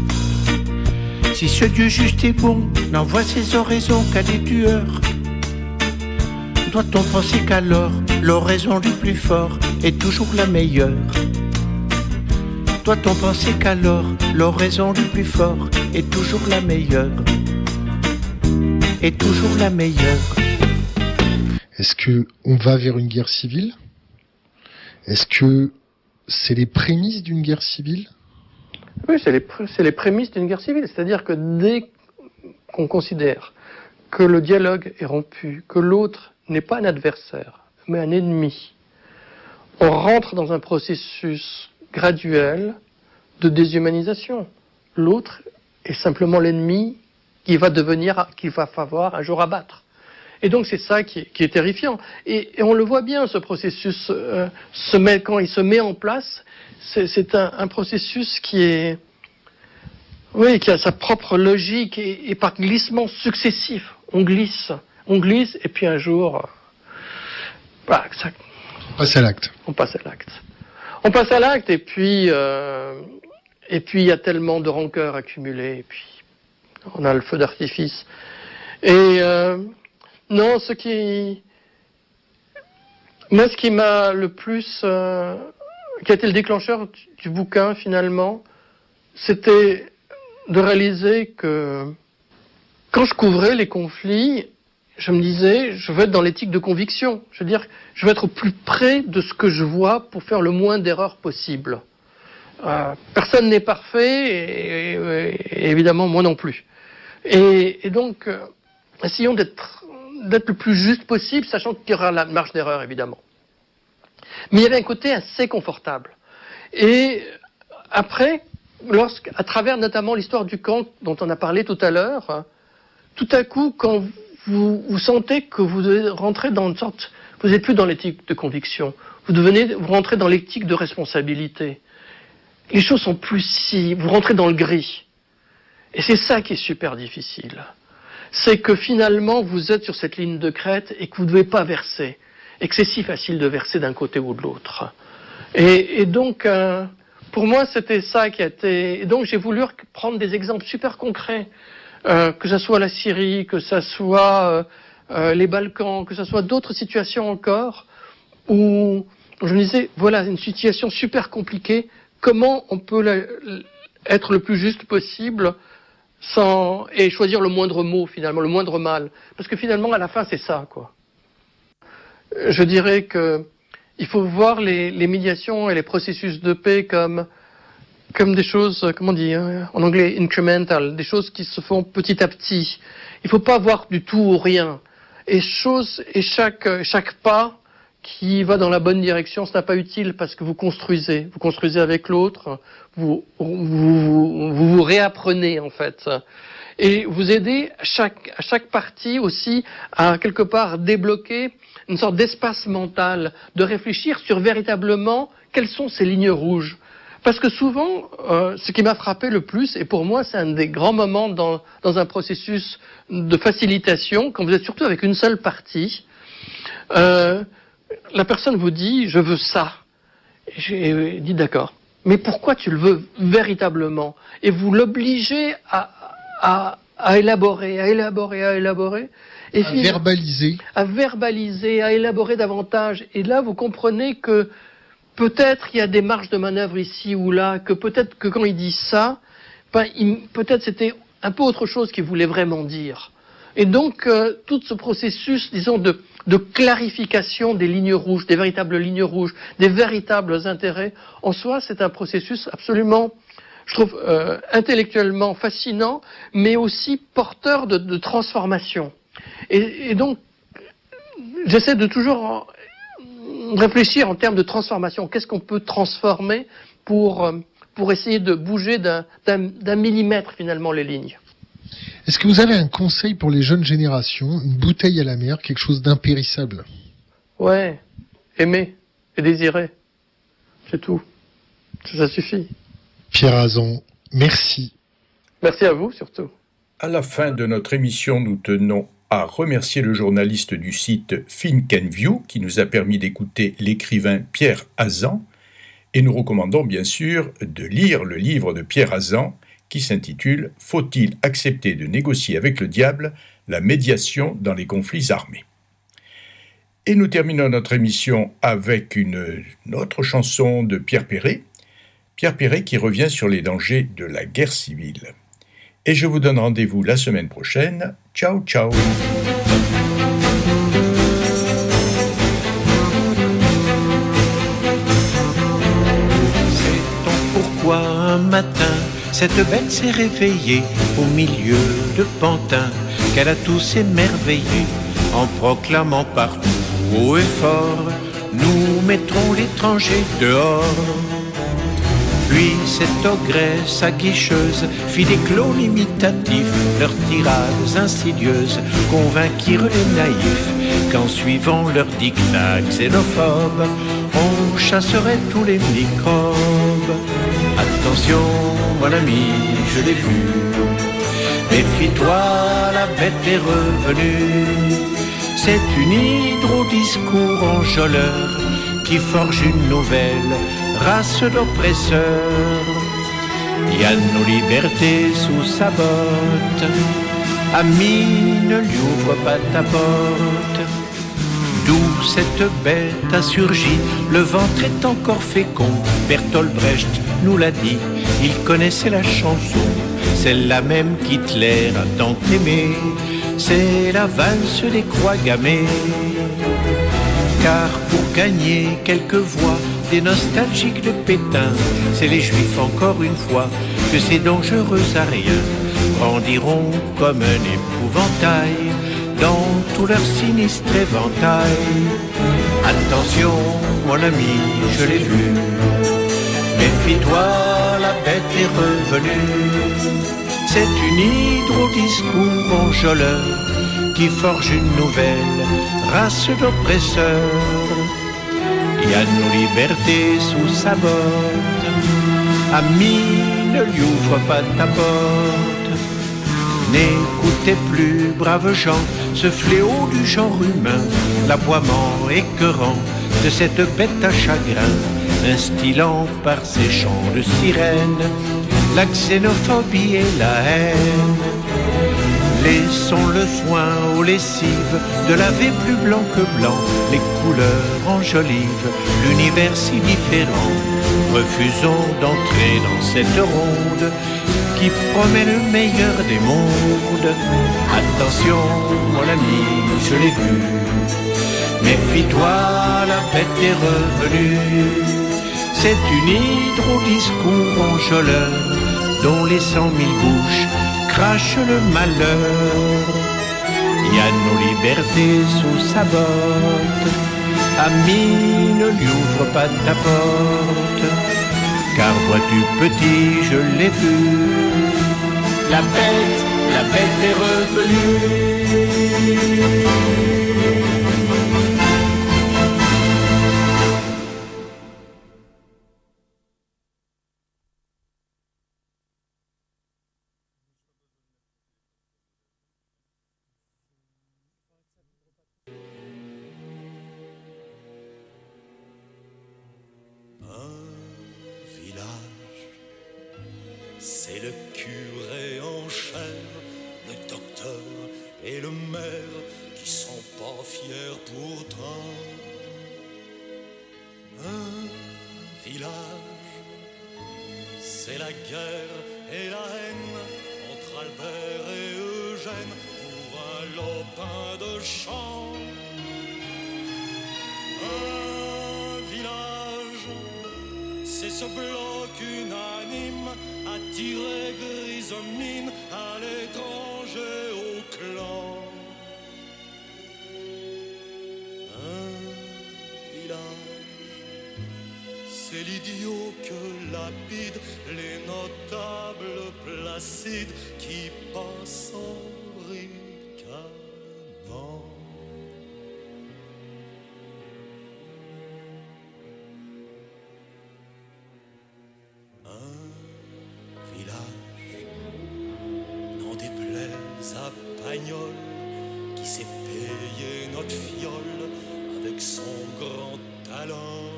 Si ce Dieu juste et bon n'envoie ses oraisons qu'à des tueurs, doit-on penser qu'alors l'oraison du plus fort est toujours la meilleure? Doit-on penser qu'alors l'oraison du plus fort est toujours la meilleure? Est toujours la meilleure. Est-ce que on va vers une guerre civile? Est-ce que c'est les prémices d'une guerre civile? Oui, c'est les, c'est les prémices d'une guerre civile. C'est-à-dire que dès qu'on considère que le dialogue est rompu, que l'autre n'est pas un adversaire, mais un ennemi, on rentre dans un processus graduel de déshumanisation. L'autre est simplement l'ennemi qui va devenir, qu'il va falloir un jour abattre. Et donc c'est ça qui est, qui est terrifiant. Et, et on le voit bien, ce processus, euh, se met, quand il se met en place, c'est, c'est un, un processus qui est, oui, qui a sa propre logique et, et par glissement successif. On glisse, on glisse, et puis un jour, voilà, ça, on passe à l'acte. On passe à l'acte. On passe à l'acte, et puis, euh, et puis il y a tellement de rancœur accumulée, et puis on a le feu d'artifice. Et euh, non, ce qui, moi, ce qui m'a le plus, euh, qui a été le déclencheur du, du bouquin finalement, c'était de réaliser que quand je couvrais les conflits, je me disais, je veux être dans l'éthique de conviction. Je veux dire, je veux être au plus près de ce que je vois pour faire le moins d'erreurs possible. Euh, personne n'est parfait, et, et, et évidemment, moi non plus. Et, et donc, euh, essayons d'être, d'être le plus juste possible, sachant qu'il y aura la marge d'erreur, évidemment. Mais il y avait un côté assez confortable. Et après, lorsque, à travers notamment l'histoire du Kant, dont on a parlé tout à l'heure, tout à coup, quand vous, vous sentez que vous rentrez dans une sorte... Vous n'êtes plus dans l'éthique de conviction. Vous devenez, vous rentrez dans l'éthique de responsabilité. Les choses sont plus si... Vous rentrez dans le gris. Et c'est ça qui est super difficile. C'est que finalement, vous êtes sur cette ligne de crête et que vous ne devez pas verser. Et que c'est si facile de verser d'un côté ou de l'autre. Et, et donc, euh, pour moi, c'était ça qui a été... Et donc, j'ai voulu prendre des exemples super concrets. Euh, que ce soit la Syrie, que ce soit euh, euh, les Balkans, que ce soit d'autres situations encore, où je me disais, voilà, une situation super compliquée, comment on peut la, être le plus juste possible sans, et choisir le moindre mot, finalement, le moindre mal. Parce que finalement, à la fin, c'est ça, quoi. Je dirais que il faut voir les, les médiations et les processus de paix comme... comme des choses, comment dire, en anglais, incremental, des choses qui se font petit à petit. Il ne faut pas voir du tout ou rien. Et, chose, et chaque, chaque pas qui va dans la bonne direction, ce n'est pas utile parce que vous construisez. Vous construisez avec l'autre, vous vous, vous vous vous réapprenez en fait. Et vous aidez à chaque, à chaque partie aussi à quelque part débloquer une sorte d'espace mental, de réfléchir sur véritablement quelles sont ces lignes rouges. Parce que souvent, euh, ce qui m'a frappé le plus, et pour moi c'est un des grands moments dans, dans un processus de facilitation, quand vous êtes surtout avec une seule partie, euh, la personne vous dit « je veux ça ». Et j'ai dit « d'accord, mais pourquoi tu le veux véritablement ?» Et vous l'obligez à, à, à élaborer, à élaborer, à élaborer. Et à verbaliser. À verbaliser, à élaborer davantage. Et là, vous comprenez que peut-être il y a des marges de manœuvre ici ou là, que peut-être que quand il dit ça, ben, il, peut-être c'était un peu autre chose qu'il voulait vraiment dire. Et donc, euh, tout ce processus, disons, de, de clarification des lignes rouges, des véritables lignes rouges, des véritables intérêts, en soi, c'est un processus absolument, je trouve, euh, intellectuellement fascinant, mais aussi porteur de, de transformation. Et, et donc, j'essaie de toujours réfléchir en termes de transformation. Qu'est-ce qu'on peut transformer pour, pour essayer de bouger d'un, d'un, d'un millimètre, finalement, les lignes? Est-ce que vous avez un conseil pour les jeunes générations, une bouteille à la mer, quelque chose d'impérissable? Ouais, aimer et désirer. C'est tout. Ça suffit. Pierre Azan, merci. Merci à vous, surtout. À la fin de notre émission, nous tenons à remercier le journaliste du site Think and View qui nous a permis d'écouter l'écrivain Pierre Azan, et nous recommandons bien sûr de lire le livre de Pierre Azan qui s'intitule « Faut-il accepter de négocier avec le diable? La médiation dans les conflits armés ». Et nous terminons notre émission avec une, une autre chanson de Pierre Perret, Pierre Perret qui revient sur les dangers de la guerre civile. Et je vous donne rendez-vous la semaine prochaine. Ciao, ciao. Sait-on pourquoi un matin, cette bête s'est réveillée au milieu de pantins, qu'elle a tous émerveillés en proclamant partout, haut et fort, nous mettrons l'étranger dehors. Puis cette ogresse aguicheuse fit des clones imitatifs, leurs tirades insidieuses convainquirent les naïfs qu'en suivant leurs dictats xénophobes, on chasserait tous les microbes. Attention, mon ami, je l'ai vu, méfie-toi, la bête est revenue. C'est une hydre au discours enjôleur qui forge une nouvelle race d'oppresseurs. Il y a nos libertés sous sa botte. Ami, ne lui ouvre pas ta porte. D'où cette bête a surgi, le ventre est encore fécond. Bertolt Brecht nous l'a dit, il connaissait la chanson, celle-là même qu'Hitler a tant aimée. c'est la valse des croix gammées. Car pour gagner quelques voix, des nostalgiques de Pétain, c'est les juifs encore une fois que ces dangereux ariens grandiront comme un épouvantail dans tout leur sinistre éventail. Attention mon ami, je l'ai vu, méfie-toi, la bête est revenue. C'est une hydro-discours enjôleur qui forge une nouvelle race d'oppresseurs. Il y a nos libertés sous sa botte, ami, ne lui ouvre pas ta porte. N'écoutez plus, braves gens, ce fléau du genre humain, l'aboiement écœurant de cette bête à chagrin, instillant par ses chants de sirène la xénophobie et la haine. Laissons le soin aux lessives de laver plus blanc que blanc, les couleurs enjolivent l'univers si différent. Refusons d'entrer dans cette ronde qui promet le meilleur des mondes. Attention mon ami, je l'ai vu, méfie-toi, la bête est revenue. C'est une hydro-discours enjôleur dont les cent mille bouches crache le malheur. Il y a nos libertés sous sa botte, ami, ne lui ouvre pas ta porte. Car vois-tu petit, je l'ai vu, la bête, la bête est revenue. C'est le curé en chair, le docteur et le maire qui sont pas fiers pourtant. Un village, c'est la guerre et la haine entre Albert et Eugène pour un lopin de champ. Un village, c'est ce bloc unanime attiré grise mine à l'étranger au clan. Un village, c'est l'idiot que lapide les notables placides qui passent en ricanant. Qui s'est payé notre fiole avec son grand talent.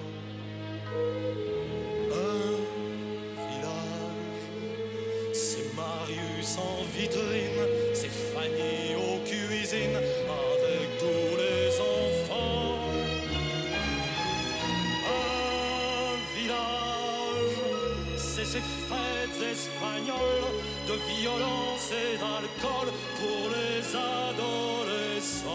Un village, c'est Marius en vitrine, c'est Fanny aux cuisines avec tous les enfants. Un village, c'est ces fêtes espagnoles de violence et d'alcool pour les adolescents.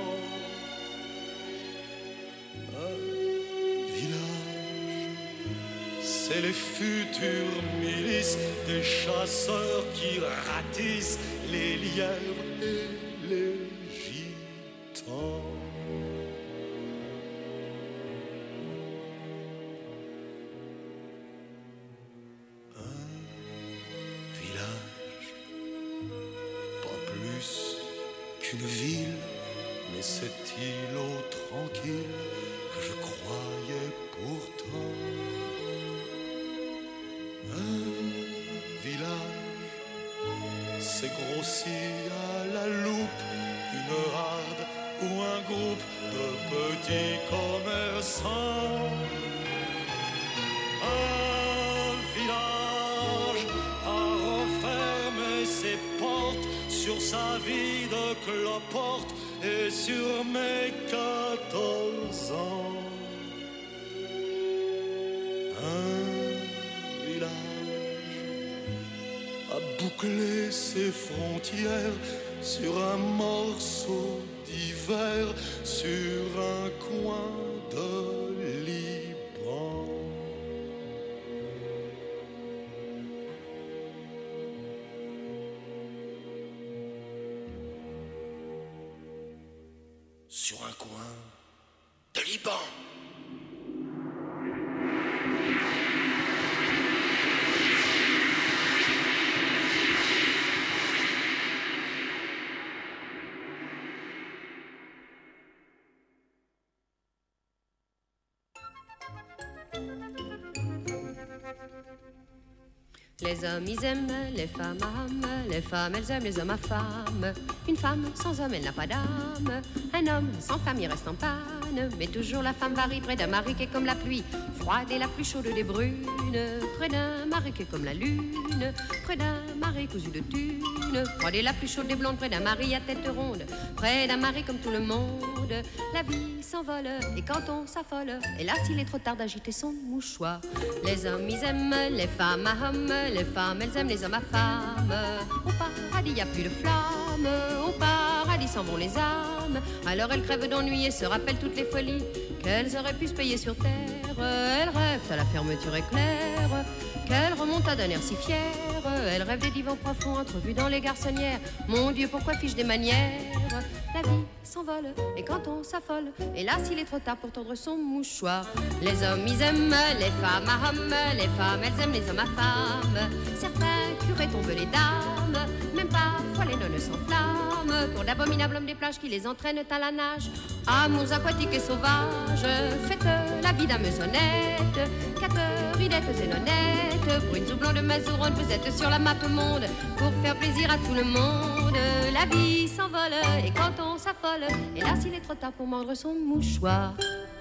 Un village, c'est les futures milices des chasseurs qui ratissent les lièvres et les gitans. Qu'une ville, mais cet îlot tranquille que je croyais pourtant un village, c'est grossi à la loupe une harde ou un groupe de petits commerçants. Un village a refermé ses portes sur sa vie de cloporte et sur mes quatorze ans. Un village a bouclé ses frontières sur un morceau d'hiver, sur un coin de Liban. Sur un coin de Liban. Les hommes, ils aiment les femmes à hommes, les femmes, elles aiment les hommes à femmes. Une femme sans homme, elle n'a pas d'âme. Un homme sans femme, il reste en panne. Mais toujours la femme varie près d'un mari qui est comme la pluie, froide et la plus chaude des brunes. Près d'un mari qui est comme la lune, près d'un mari cousu de thunes. Froide et la plus chaude des blondes, près d'un mari à tête ronde, près d'un mari comme tout le monde. La vie s'envole et quand on s'affole, hélas il est trop tard d'agiter son mouchoir. Les hommes ils aiment les femmes à hommes, les femmes elles aiment les hommes à femmes. Au paradis y a plus de flammes, au paradis s'en vont les âmes. Alors elles crèvent d'ennui et se rappellent toutes les folies qu'elles auraient pu se payer sur terre. Elles rêvent à la fermeture éclair, qu'elles remontent d'un air si fier. Elles rêvent des divans profonds entrevus dans les garçonnières. Mon Dieu, pourquoi fiche des manières? La vie s'envole et quand on s'affole, hélas il est trop tard pour tendre son mouchoir. Les hommes ils aiment les femmes à hommes, les femmes elles aiment les hommes à femmes. Certains curés tombent les dames, même parfois les nonnes s'enflamment pour d'abominables hommes des plages qui les entraînent à la nage. Amours aquatiques et sauvages, faites la vie d'âmes honnêtes, quatre ridettes et nonnettes, brunes ou blondes mazouronnes, vous êtes sur la map monde pour faire plaisir à tout le monde. La vie s'envole et quand on s'affole, hélas il est trop tard pour mordre son mouchoir.